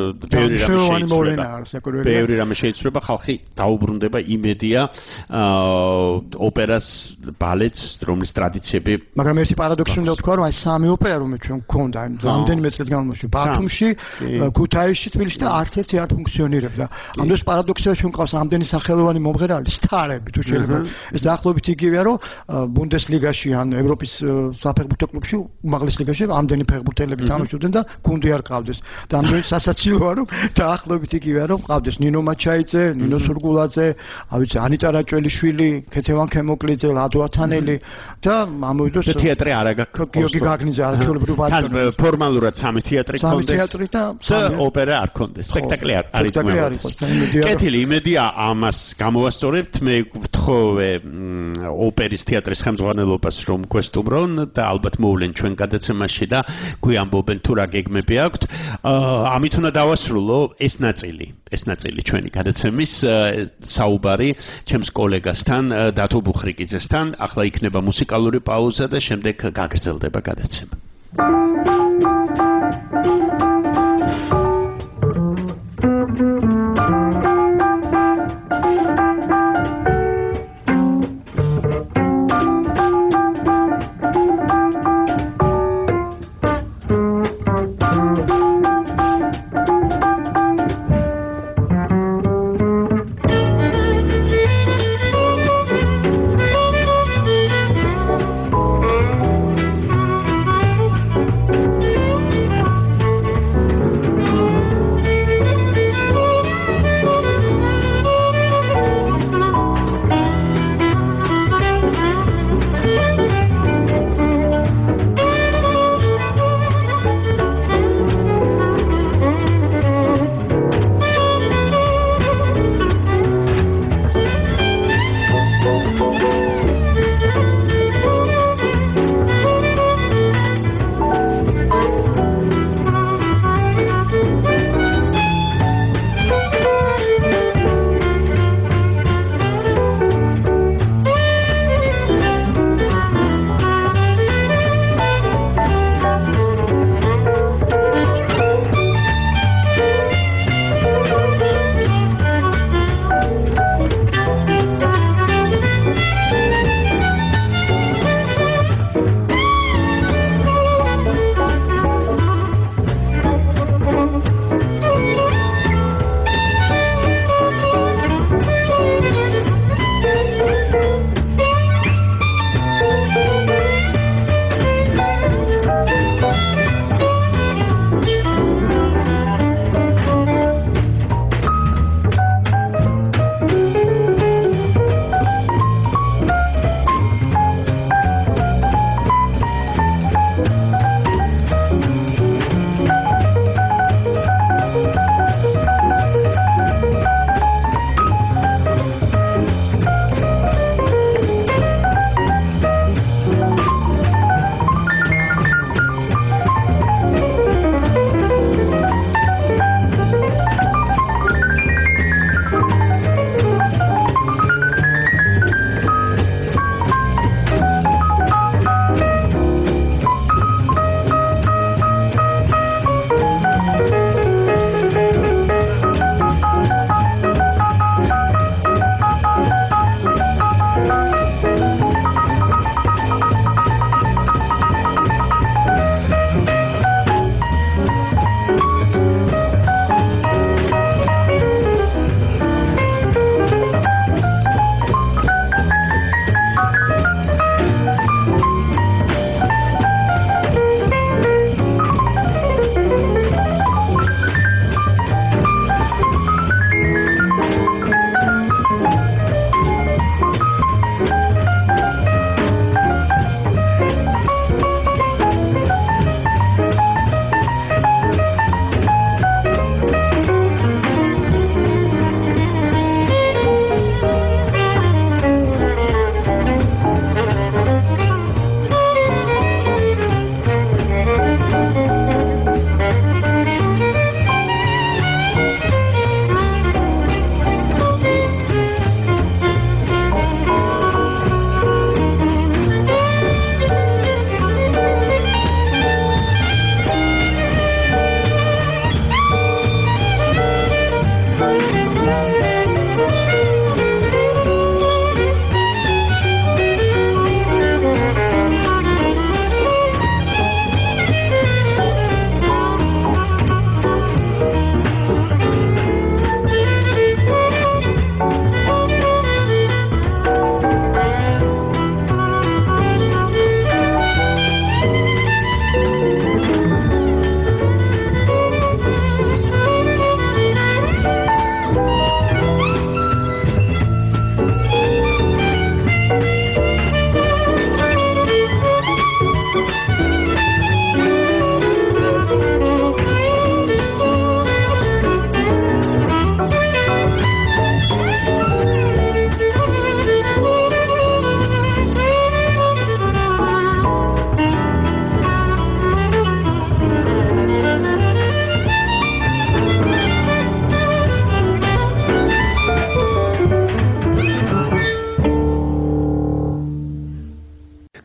ბევრი რამე შეიცვლება, ხალხი დაუბრუნდება იმედია ოპერას, ბალეტს, რომლის ტრადიციები. მაგრამ ერთი პარადოქსი უნდა ვთქვა, რომ აი სამი ოპერა რომელიც ჩვენ გვქონდა, აი რამდენიმე წელს განმავლობაში ბათუმში, ქუთაისში, თბილისში და არც ერთი არ ფუნქციონირებდა. ამ დროს პარადოქსია ჩვენ ყავს ამდენი სახელოვანი მომღერალი, სტარები თუ შეიძლება. ეს დაახლოებით იგივეა, რომ ბუნდესლიგაში ან ევროპის საფეხბურთო კლუბში უმაღლეს ლიგაში ამდენი ფეხბურთელები თამაშობდნენ და გუნდი არ ყავდეს. და ამდენი სასაცილოა, რომ დაახლოებით იგივეა, რომ ყავდეს ნინო მაჩაიძე, ნინო სურგულაძე, ავიცი ანიტა რაჭველიშვილი, ქეთევან ქემოკლიძე, ლადო ათანელი და ამოვიდოს თეატრი არა გაქვს. გიორგი გაგნიძე არაჩვეულებრივ ბატონი. ფორმალურად სამი თეატრი ქონდეს. სამი თეატრი და ოპერა არ ქონდეს. სპექტაკლი არ იწმებოდეს. კეთილი, იმედია ამას გამოვასწორებთ. მე ვთხოვე ოპერის თეატრის ხელმძღვანელობას რომ გვესტუმრონ და ალბათ მოვლენ ჩვენ გადაცემაში და გვიამბობენ თუ რა გეგმები აქვთ. ამით უნდა დავასრულო ეს ნაწილი ჩვენი გადაცემის საუბარი ჩემს კოლეგასთან დათო ბუხრიკიძესთან. ახლა იქნება მუსიკალური პაუზა და შემდეგ გაგრძელდება გადაცემა.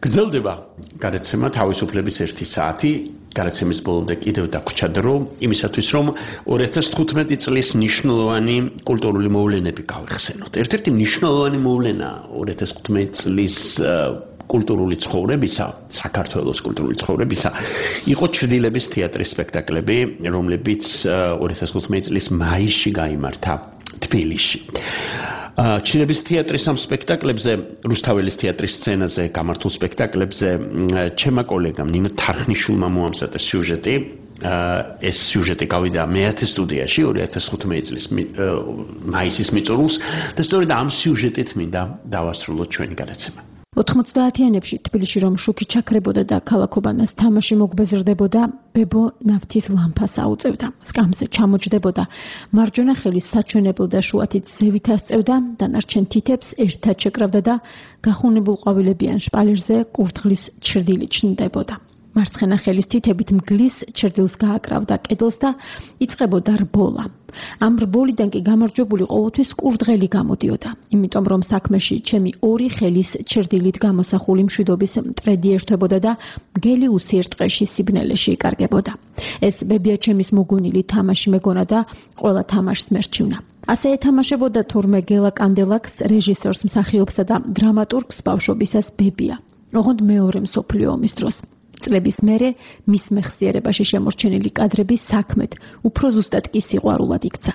გრძელდება გადაცემა თავისუფლების 1 საათი. გადაცემის ბოლომდე კიდევ დაგვრჩა დრო იმისათვის, რომ 2015 წლის მნიშვნელოვანი კულტურული მოვლენები გავიხსენოთ. ერთ-ერთი მნიშვნელოვანი მოვლენა 2015 წლის კულტურული ცხოვრებისა, საქართველოს კულტურული ცხოვრებისა, იყო ჩრდილების თეატრის სპექტაკლები, რომლებიც 2015 წლის მაისში გაიმართა თბილისში. ჩრდილების თეატრის ამ სპექტაკლებზე, რუსთაველის თეატრის სცენაზე გამართულ სპექტაკლებზე, ჩემმა კოლეგამ ნინო თარხნიშვილმა მოამზადა სიუჟეტი. ეს სიუჟეტი გავიდა მე-10 სტუდიაში 2015 წლის მაისის მიწურულს და სწორედ ამ სიუჟეტით მინდა დავასრულოთ ჩვენი გადაცემა. 90-იანებში თბილისში რომ შუქი ჩაქრებოდა და ქალაქობანას თამაში მოგბეზრდებოდა, ბებო ნავთის ლამპას აუწევდა, სკამზე ჩამოჯდებოდა, მარჯვენა ხელის საჩვენებელ და შუათით ზევით ასწევდა, დანარჩენ თითებს ერთად შეკრავდა და გახუნებულ ყვავილებიან შპალერზე კურდღლის ჩრდილი ჩნდებოდა. მარცხენა ხელის თითებით მგლის ჩრდილს გააკრავდა კედელს და იწყებოდა რბოლა. ამ რბოლიდან კი გამარჯვებული ყოველთვის კურდღელი გამოდიოდა, იმიტომ რომ საქმეში ჩემი ორი ხელის ჩრდილით გამოსახული მშვიდობის მტრედი ერთვებოდა და მგელი უსიერთყეში სიბნელეში იკარგებოდა. ეს ბებიაჩემის მოგონილი თამაში მეგონა და ყველა თამაშს მერჩივნა. ასე ეთამაშებოდა თურმე გელა კანდელაკს, რეჟისორს, მსახიობსა და დრამატურგს ბავშვობისას ბებია. ოღონდ მეორე მსოფლიო ომის დროს. წლების მერე მის მეხსიერებაში შემორჩენილი კადრები საქმეთ, უფრო ზუსტად კი სიყვარულად იქცა.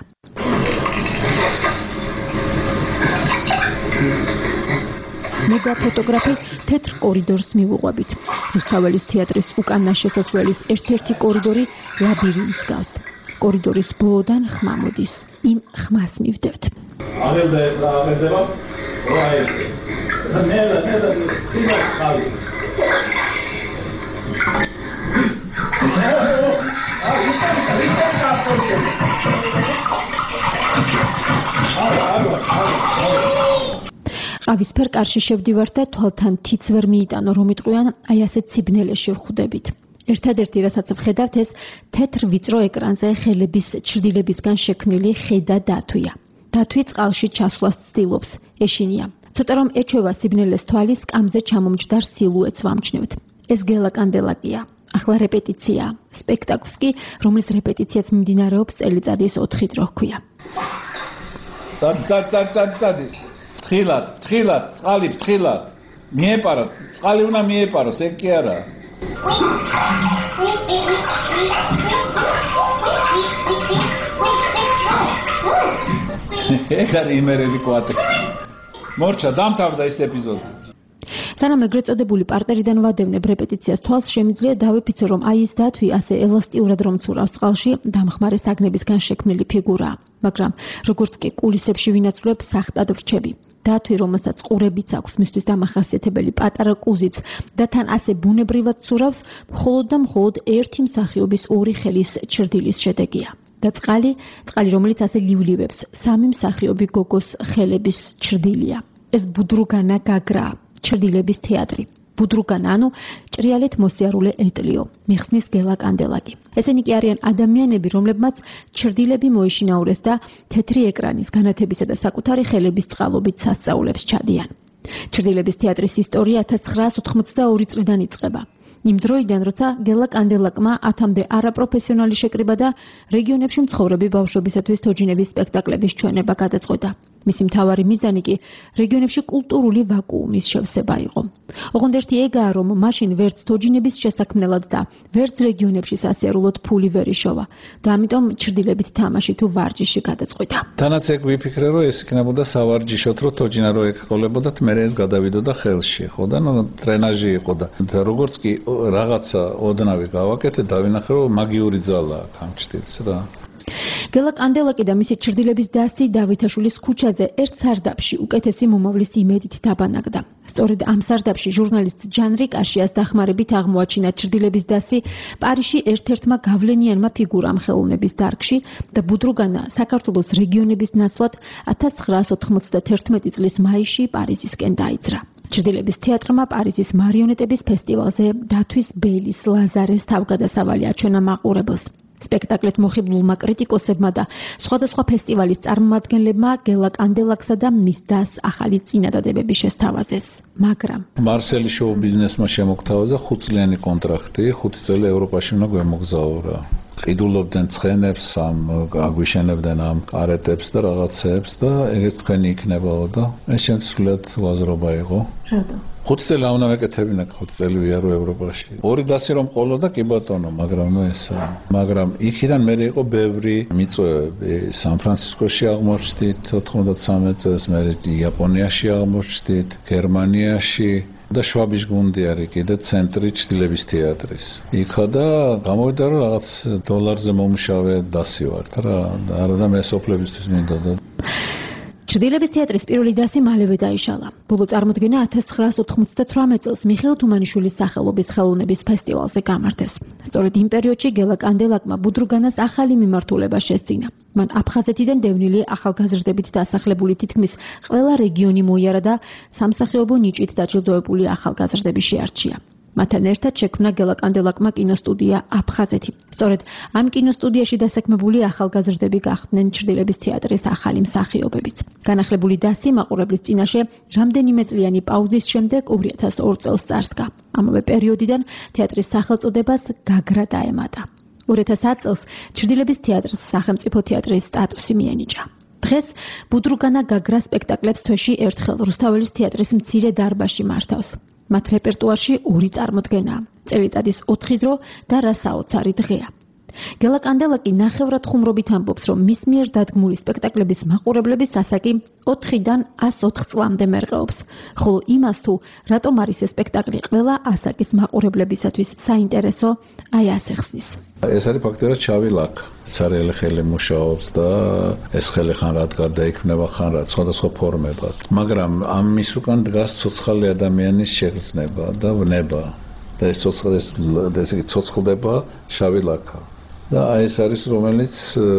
მე და ფოტოგრაფი თეთრ კორიდორს მივუყვებით. რუსთაველის თეატრის უკანა შესასვლელის ერთ-ერთი კორიდორი ლაბირინთს გავს. კორიდორის ბოლოდან ხმა მოდის. იმ ხმას მივდევთ. აღებდა ეს რა აღებდება? რა ეს? ნელა ხალი. ყავისფერ კარში შევდივართ და თვალთან თიც ვერ მიიტანო რომ იტყვიან, აი ასეთ სიბნელეში ვხვდებით. ერთადერთი რასაც ვხედავთ ეს თეთრ ვიწრო ეკრანზე ხელების ჩრდილებისგან შექმნილი ხედა დათვია. დათვი წყალში ჩასვლას ცდილობს, ეშინია. ცოტა რომ ეჩვევა სიბნელეს თვალი, სკამზე ჩამომჯდარ სილუეტს ვამჩნევთ. ეს გელა კანდელაკია. ახლა რეპეტიცია. სპექტაკლს კი, რომლის რეპეტიციაც მიმდინარეობს წელიწადის 4 დრო ჰქვია. წადი. თხილად, წყალი თხილად. მიეპაროთ, წყალი უნდა მიეპაროს, ეგ კი არა. ეგ არის იმერელი კვატი. მორჩა, დამთავრდა ეს ეპიზოდი. სანამ ეგრეთ წოდებული პარტერიდან ვადევნებ რეპეტიციას თვალს, შემიძლია დავიფიცო, რომ აი ეს დათვი ასე ელასტიურად რომ ცურავს წყალში, დამხმარე საგნებისგან შექმნილი ფიგურაა. მაგრამ როგორც კი კულისებში ვინაცვლებ, სახტად ვრჩები. დათვი, რომელსაც ყურებიც აქვს, მისთვის დამახასიათებელი პატარა კუზიც და თან ასე ბუნებრივად ცურავს, მხოლოდ და მხოლოდ ერთი მსახიობის ორი ხელის ჩრდილის შედეგია. და წყალი, რომელიც ასე ლივლივებს, სამი მსახიობი გოგოს ხელების ჩრდილია. ეს ბუდრუგანა გაგრაა. ჩრდილების თეატრი. ბუდრუგანა, ანუ ჭრიალეთ მოსიარულე ეტლიო, მიხსნის გელა კანდელაკი. ესენი კი არიან ადამიანები, რომლებმაც ჩრდილები მოიშინაურეს და თეთრი ეკრანის განათებისა და საკუთარი ხელების წყალობით სასწაულებს ჩადიან. ჩრდილების თეატრის ისტორია 1982 წლიდან იწყება. იმ დროიდან, როცა გელა კანდელაკმა 10-მდე არაპროფესიონალი შეკრიბა და რეგიონებში მცხოვრები ბავშვებისათვის თოჯინების სპექტაკლების ჩვენება გადაწყვეტა. მისი მთავარი მიზანი კი რეგიონებში კულტურული ვაკუუმის შევსება იყო. ოღონდ ერთი ეგაა, რომ მაშინ ვერც თოჯინების შესაქმნელად და ვერც რეგიონებში სასიარულოდ ფული ვერ იშოვა და ამიტომ ჩრდილებით თამაში თუ ვარჯიში გადაწყვეტა. თანაც ეგ ვიფიქრე, რომ ეს იქნებოდა სავარჯიშოდ, რომ თოჯინა რო ეკყოლებოდათ, მე ეს გადავიდოდა ხელში, ხო და ტრენაჟი იყო და როგორც კი რაღაცა ოდნავი გავაკეთე, დავინახე, რომ მაგიური ძალაა ამ ჩრდილს რა. გელა კანდელაკი და მისი ჩრდილების დასი დავითაშვილის ქუჩაზე ერთ სარდაფში უკეთესი მომავლის იმედით დაბანაკდა. სწორედ ამ სარდაფში ჟურნალისტ ჯან რიკაშიას დახმარებით აღმოაჩინა ჩრდილების დასი პარიზში ერთ-ერთმა გავლენიანმა ფიგურამ ხელოვნების დარგში და ბუდრუგანა საქართველოს რეგიონების ნაცვლად 1991 წლის მაისში პარიზისკენ დაიძრა. ჩრდილების თეატრმა პარიზის მარიონეტების ფესტივალზე დათვის ბეილის ლაზარეს თავგადასავალი აჩვენა მაყურებელს. სპექტაკლით მოხიბლულმა კრიტიკოსებმა და სხვადასხვა ფესტივალის წარმომადგენლებმა გელა კანდელაქსა და მის დასს ახალი წინადადებები შესთავაზეს. მაგრამ მარსელის შოუ ბიზნესმა შემოგთავაზა 5 წლიანი კონტრაქტი, 5 წელი ევროპაში უნდა გვემოგზაურა. ყიდულობდნენ ცხენებს, აგვიშენებდნენ ამ კარეტებს და რაღაცებს და ეგეც თქვენი იქნებაო და ეს შემსრულებად ვაზრობა იყო. რატო? 5 წელი არ უნდა მეკეთებინა, 5 წელი ვიარო ევროპაში. 2 დასი რომ ყოლოდა კი ბატონო, მაგრამ იქიდან მე იყო ბევრი მიწვევები. სან-ფრანცისკოში აღმოჩნდით 93 წელს, მე იაპონიაში აღმოჩნდით, გერმანიაში და შვაბის გუნდი არის კიდე ცენტრი ჩრდილების თეატრის. იქა და გამოვიდა რომ რაღაც დოლარზე მომუშავე დასი ვართ რა, არა და მე სოფლებისთვის მინდა და ჩრდილების თეატრის პირველი დასი მალევე დაიშალა. ბოლო წარმოდგენა 1998 წელს მიხეილ თუმანიშვილის სახელობის ხელოვნების ფესტივალზე გამართეს. სწორედ იმ პერიოდში გელა კანდელაკმა ბუდრუგანას ახალი მიმართულება შესძინა. მან აფხაზეთიდან დევნილი ახალგაზრდებით დასახლებული თითქმის ყველა რეგიონი მოიარა და სამსახიობო ნიჭით დაჯილდოებული ახალგაზრდები შეარჩია. მათთან ერთად შექმნა გელა კანდელაკმა კინოსტუდია აფხაზეთი. სწორედ ამ კინოსტუდიაში დასაქმებული ახალგაზრდები გახდნენ ჩრდილების თეატრის ახალი მსახიობებიც. განახლებული დასი მაყურებლის წინაშე რამდენიმე წლიანი პაუზის შემდეგ 2002 წელს წარსდგა. ამავე პერიოდიდან თეატრის სახელწოდებას გაგრა დაემატა. 2010 წელს ჩრდილების თეატრს სახელმწიფო თეატრის სტატუსი მიენიჭა. დღეს ბუდრუგანა გაგრა სპექტაკლებს თვეში ერთხელ რუსთაველის თეატრის მცირე დარბაზში მართავს. მათ რეპერტუარში 2 წარმოდგენაა: წელიწადის 4 დრო და რა საოცარი დღეა. გელა კანდელაკი ნახევრად ხუმრობით ამბობს, რომ მის მიერ დადგმული სპექტაკლების მაყურებლების ასაკი 4-დან 104 წლამდე მერყეობს, ხოლო იმას თუ რატომ არის ეს სპექტაკლი ყველა ასაკის მაყურებლებისათვის საინტერესო, აი ასე ხსნის. ეს არის ფაქტობრივად შავი ლაქა. სარეელი ხელი მუშაობს და ეს ხელი ხან რა გარდაიქმნება, ხან რა სხვადასხვა ფორმებად. მაგრამ ამის უკან დგას ცოცხალი ადამიანის შეგრძნება და ვნება. და ეს ცოცხლდება შავი ლაქა. და აი ეს არის რომელიც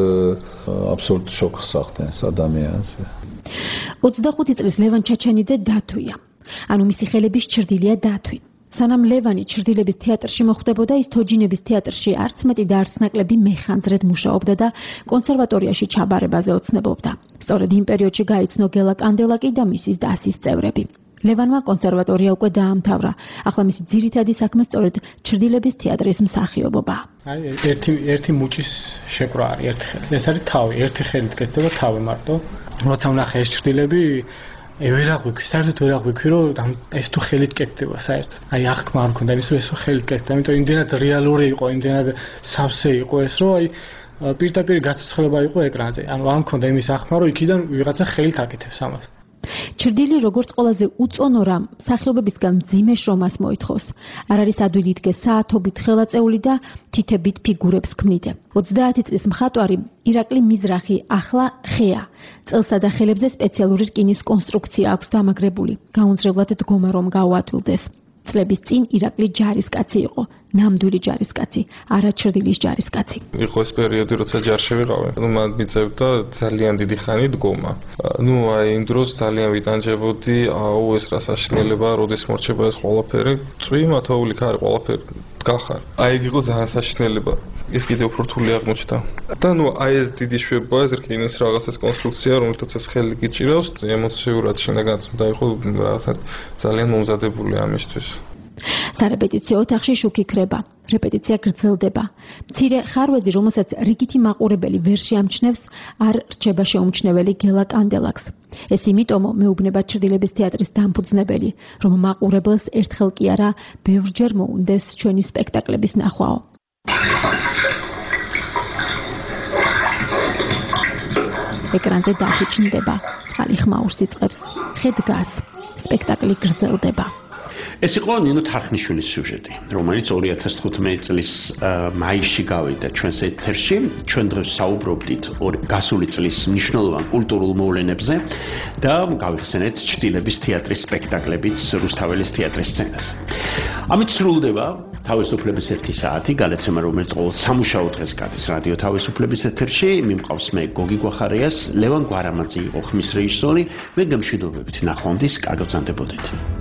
აბსოლუტ შოკს ახდენს ადამიანზე. 25 წლის ლევან ჩაჩანიძე დათვია. ანუ მისი ხელების ჩრდილია დათვი. სანამ ლევანი ჩრდილების თეატრში მოხვდებოდა, ის თოჯინების თეატრში არც მეტი და არც ნაკლები მეხანძრედ მუშაობდა და კონსერვატორიაში ჩაბარებაზე ოცნებობდა. სწორედ იმ პერიოდში გაიცნო გელა კანდელაკი და მისის დასის წევრები. ლევანმა კონსერვატორია უკვე დაამთავრა. ახლა მისი ძირითადი საქმე სწორედ ჩრდილების თეატრის მსახიობობა. აი ერთი მუჭის შეკრა არის ერთი ხელს. ეს არის თავი, ერთი ხელით კეთდება თავი მარტო. როცა ვნახე ეს ჩრდილები ვერ აღვიქვი, საერთოდ ვერ აღვიქვი, რომ ეს თუ ხელით კეთდება საერთოდ. აი აღქმა არ მქონდა იმის, რომ ესო ხელით კეთდება, იმიტომ იმდენად რეალური იყო, იმდენად სავსე იყო ეს, რომ აი პირდაპირ გაცოცხლება იყო ეკრანზე. ანუ არ მქონდა იმის აღქმა, რომ იქიდან ვიღაცა ხელით აკეთებს ამას. ჩრდილი როგორც ყველაზე უწონო რამ სახეობებისგან მძიმე შრომას მოითხოვს. არ არის ადვილი იდგე საათობით ხელაწეული და თითებით ფიგურებს ქმნიდე. 30 წლის მხატვარი ირაკლი მიზრახი ახლა ხეა. წელსა და ხელებზე სპეციალური რკინის კონსტრუქცია აქვს დამაგრებული. გაუნձრებლად დგომა რომ გაუათვილდეს. წლების წინ ირაკლი ჯარისკაცი იყო. ნამდვილი ჯარისკაცი, არა ჩრდილის ჯარისკაცი. იყო ეს პერიოდი, როცა ჯარში ვიყავი. მან მიწევდა ძალიან დიდი ხანი დგომა. აი იმ დროს ძალიან ვიტანჯებოდი, ეს რა საშინელება, როდის მორჩება ეს ყველაფერი. წვიმა თოვლი ქარი ყველაფერი დგახარ. აი იყო ძალიან საშინელება. ეს კიდევ უფრო რთული აღმოჩნდა. და აი ეს დიდი შვება, ეს რკინის რაღაცას კონსტრუქცია, რომელთაც ეს ხელი გიჭირავს, ემოციურად შინაგანად უნდა იყო რაღაცა ძალიან მომზადებული ამისთვის. სარეპეტიციო ოთახში შუქი ქრება, რეპეტიცია გრძელდება. მცირე ხარვეზი, რომელსაც რიგითი მაყურებელი ვერ შეამჩნევს, არ რჩება შეუმჩნეველი გელა კანდელაკს. ეს იმიტომ მეუბნება ჩრდილების თეატრის დამფუძნებელი, რომ მაყურებელს ერთხელ კი არა, ბევრჯერ მოუნდეს ჩვენი სპექტაკლების ნახვაო. ეკრანზე დათვი ჩნდება, წყალი ხმაურს იწყებს, ხე დგას, სპექტაკლი გრძელდება. ეს იყო ნინო თარხნიშვილის სიუჟეტი, რომელიც 2015 წლის მაისში გავიდა ჩვენს ეთერში. ჩვენ დღეს საუბრობდით გასული წლის მნიშვნელოვან კულტურულ მოვლენებზე და გავიხსენეთ ჩრდილების თეატრის სპექტაკლებიც რუსთაველის თეატრის სცენაზე. ამით სრულდება თავისუფლების 1 საათი, გადაცემა, რომელიც ყოველ სამუშაო დღეს გადის რადიო თავისუფლების ეთერში. მიმყავს მე გოგი გვახარიას, ლევან გვარამაძე იყო ხმის რეჟისორი. მე გამშვიდობებით ნახვამდის, კარგად გრძანდებოდეთ.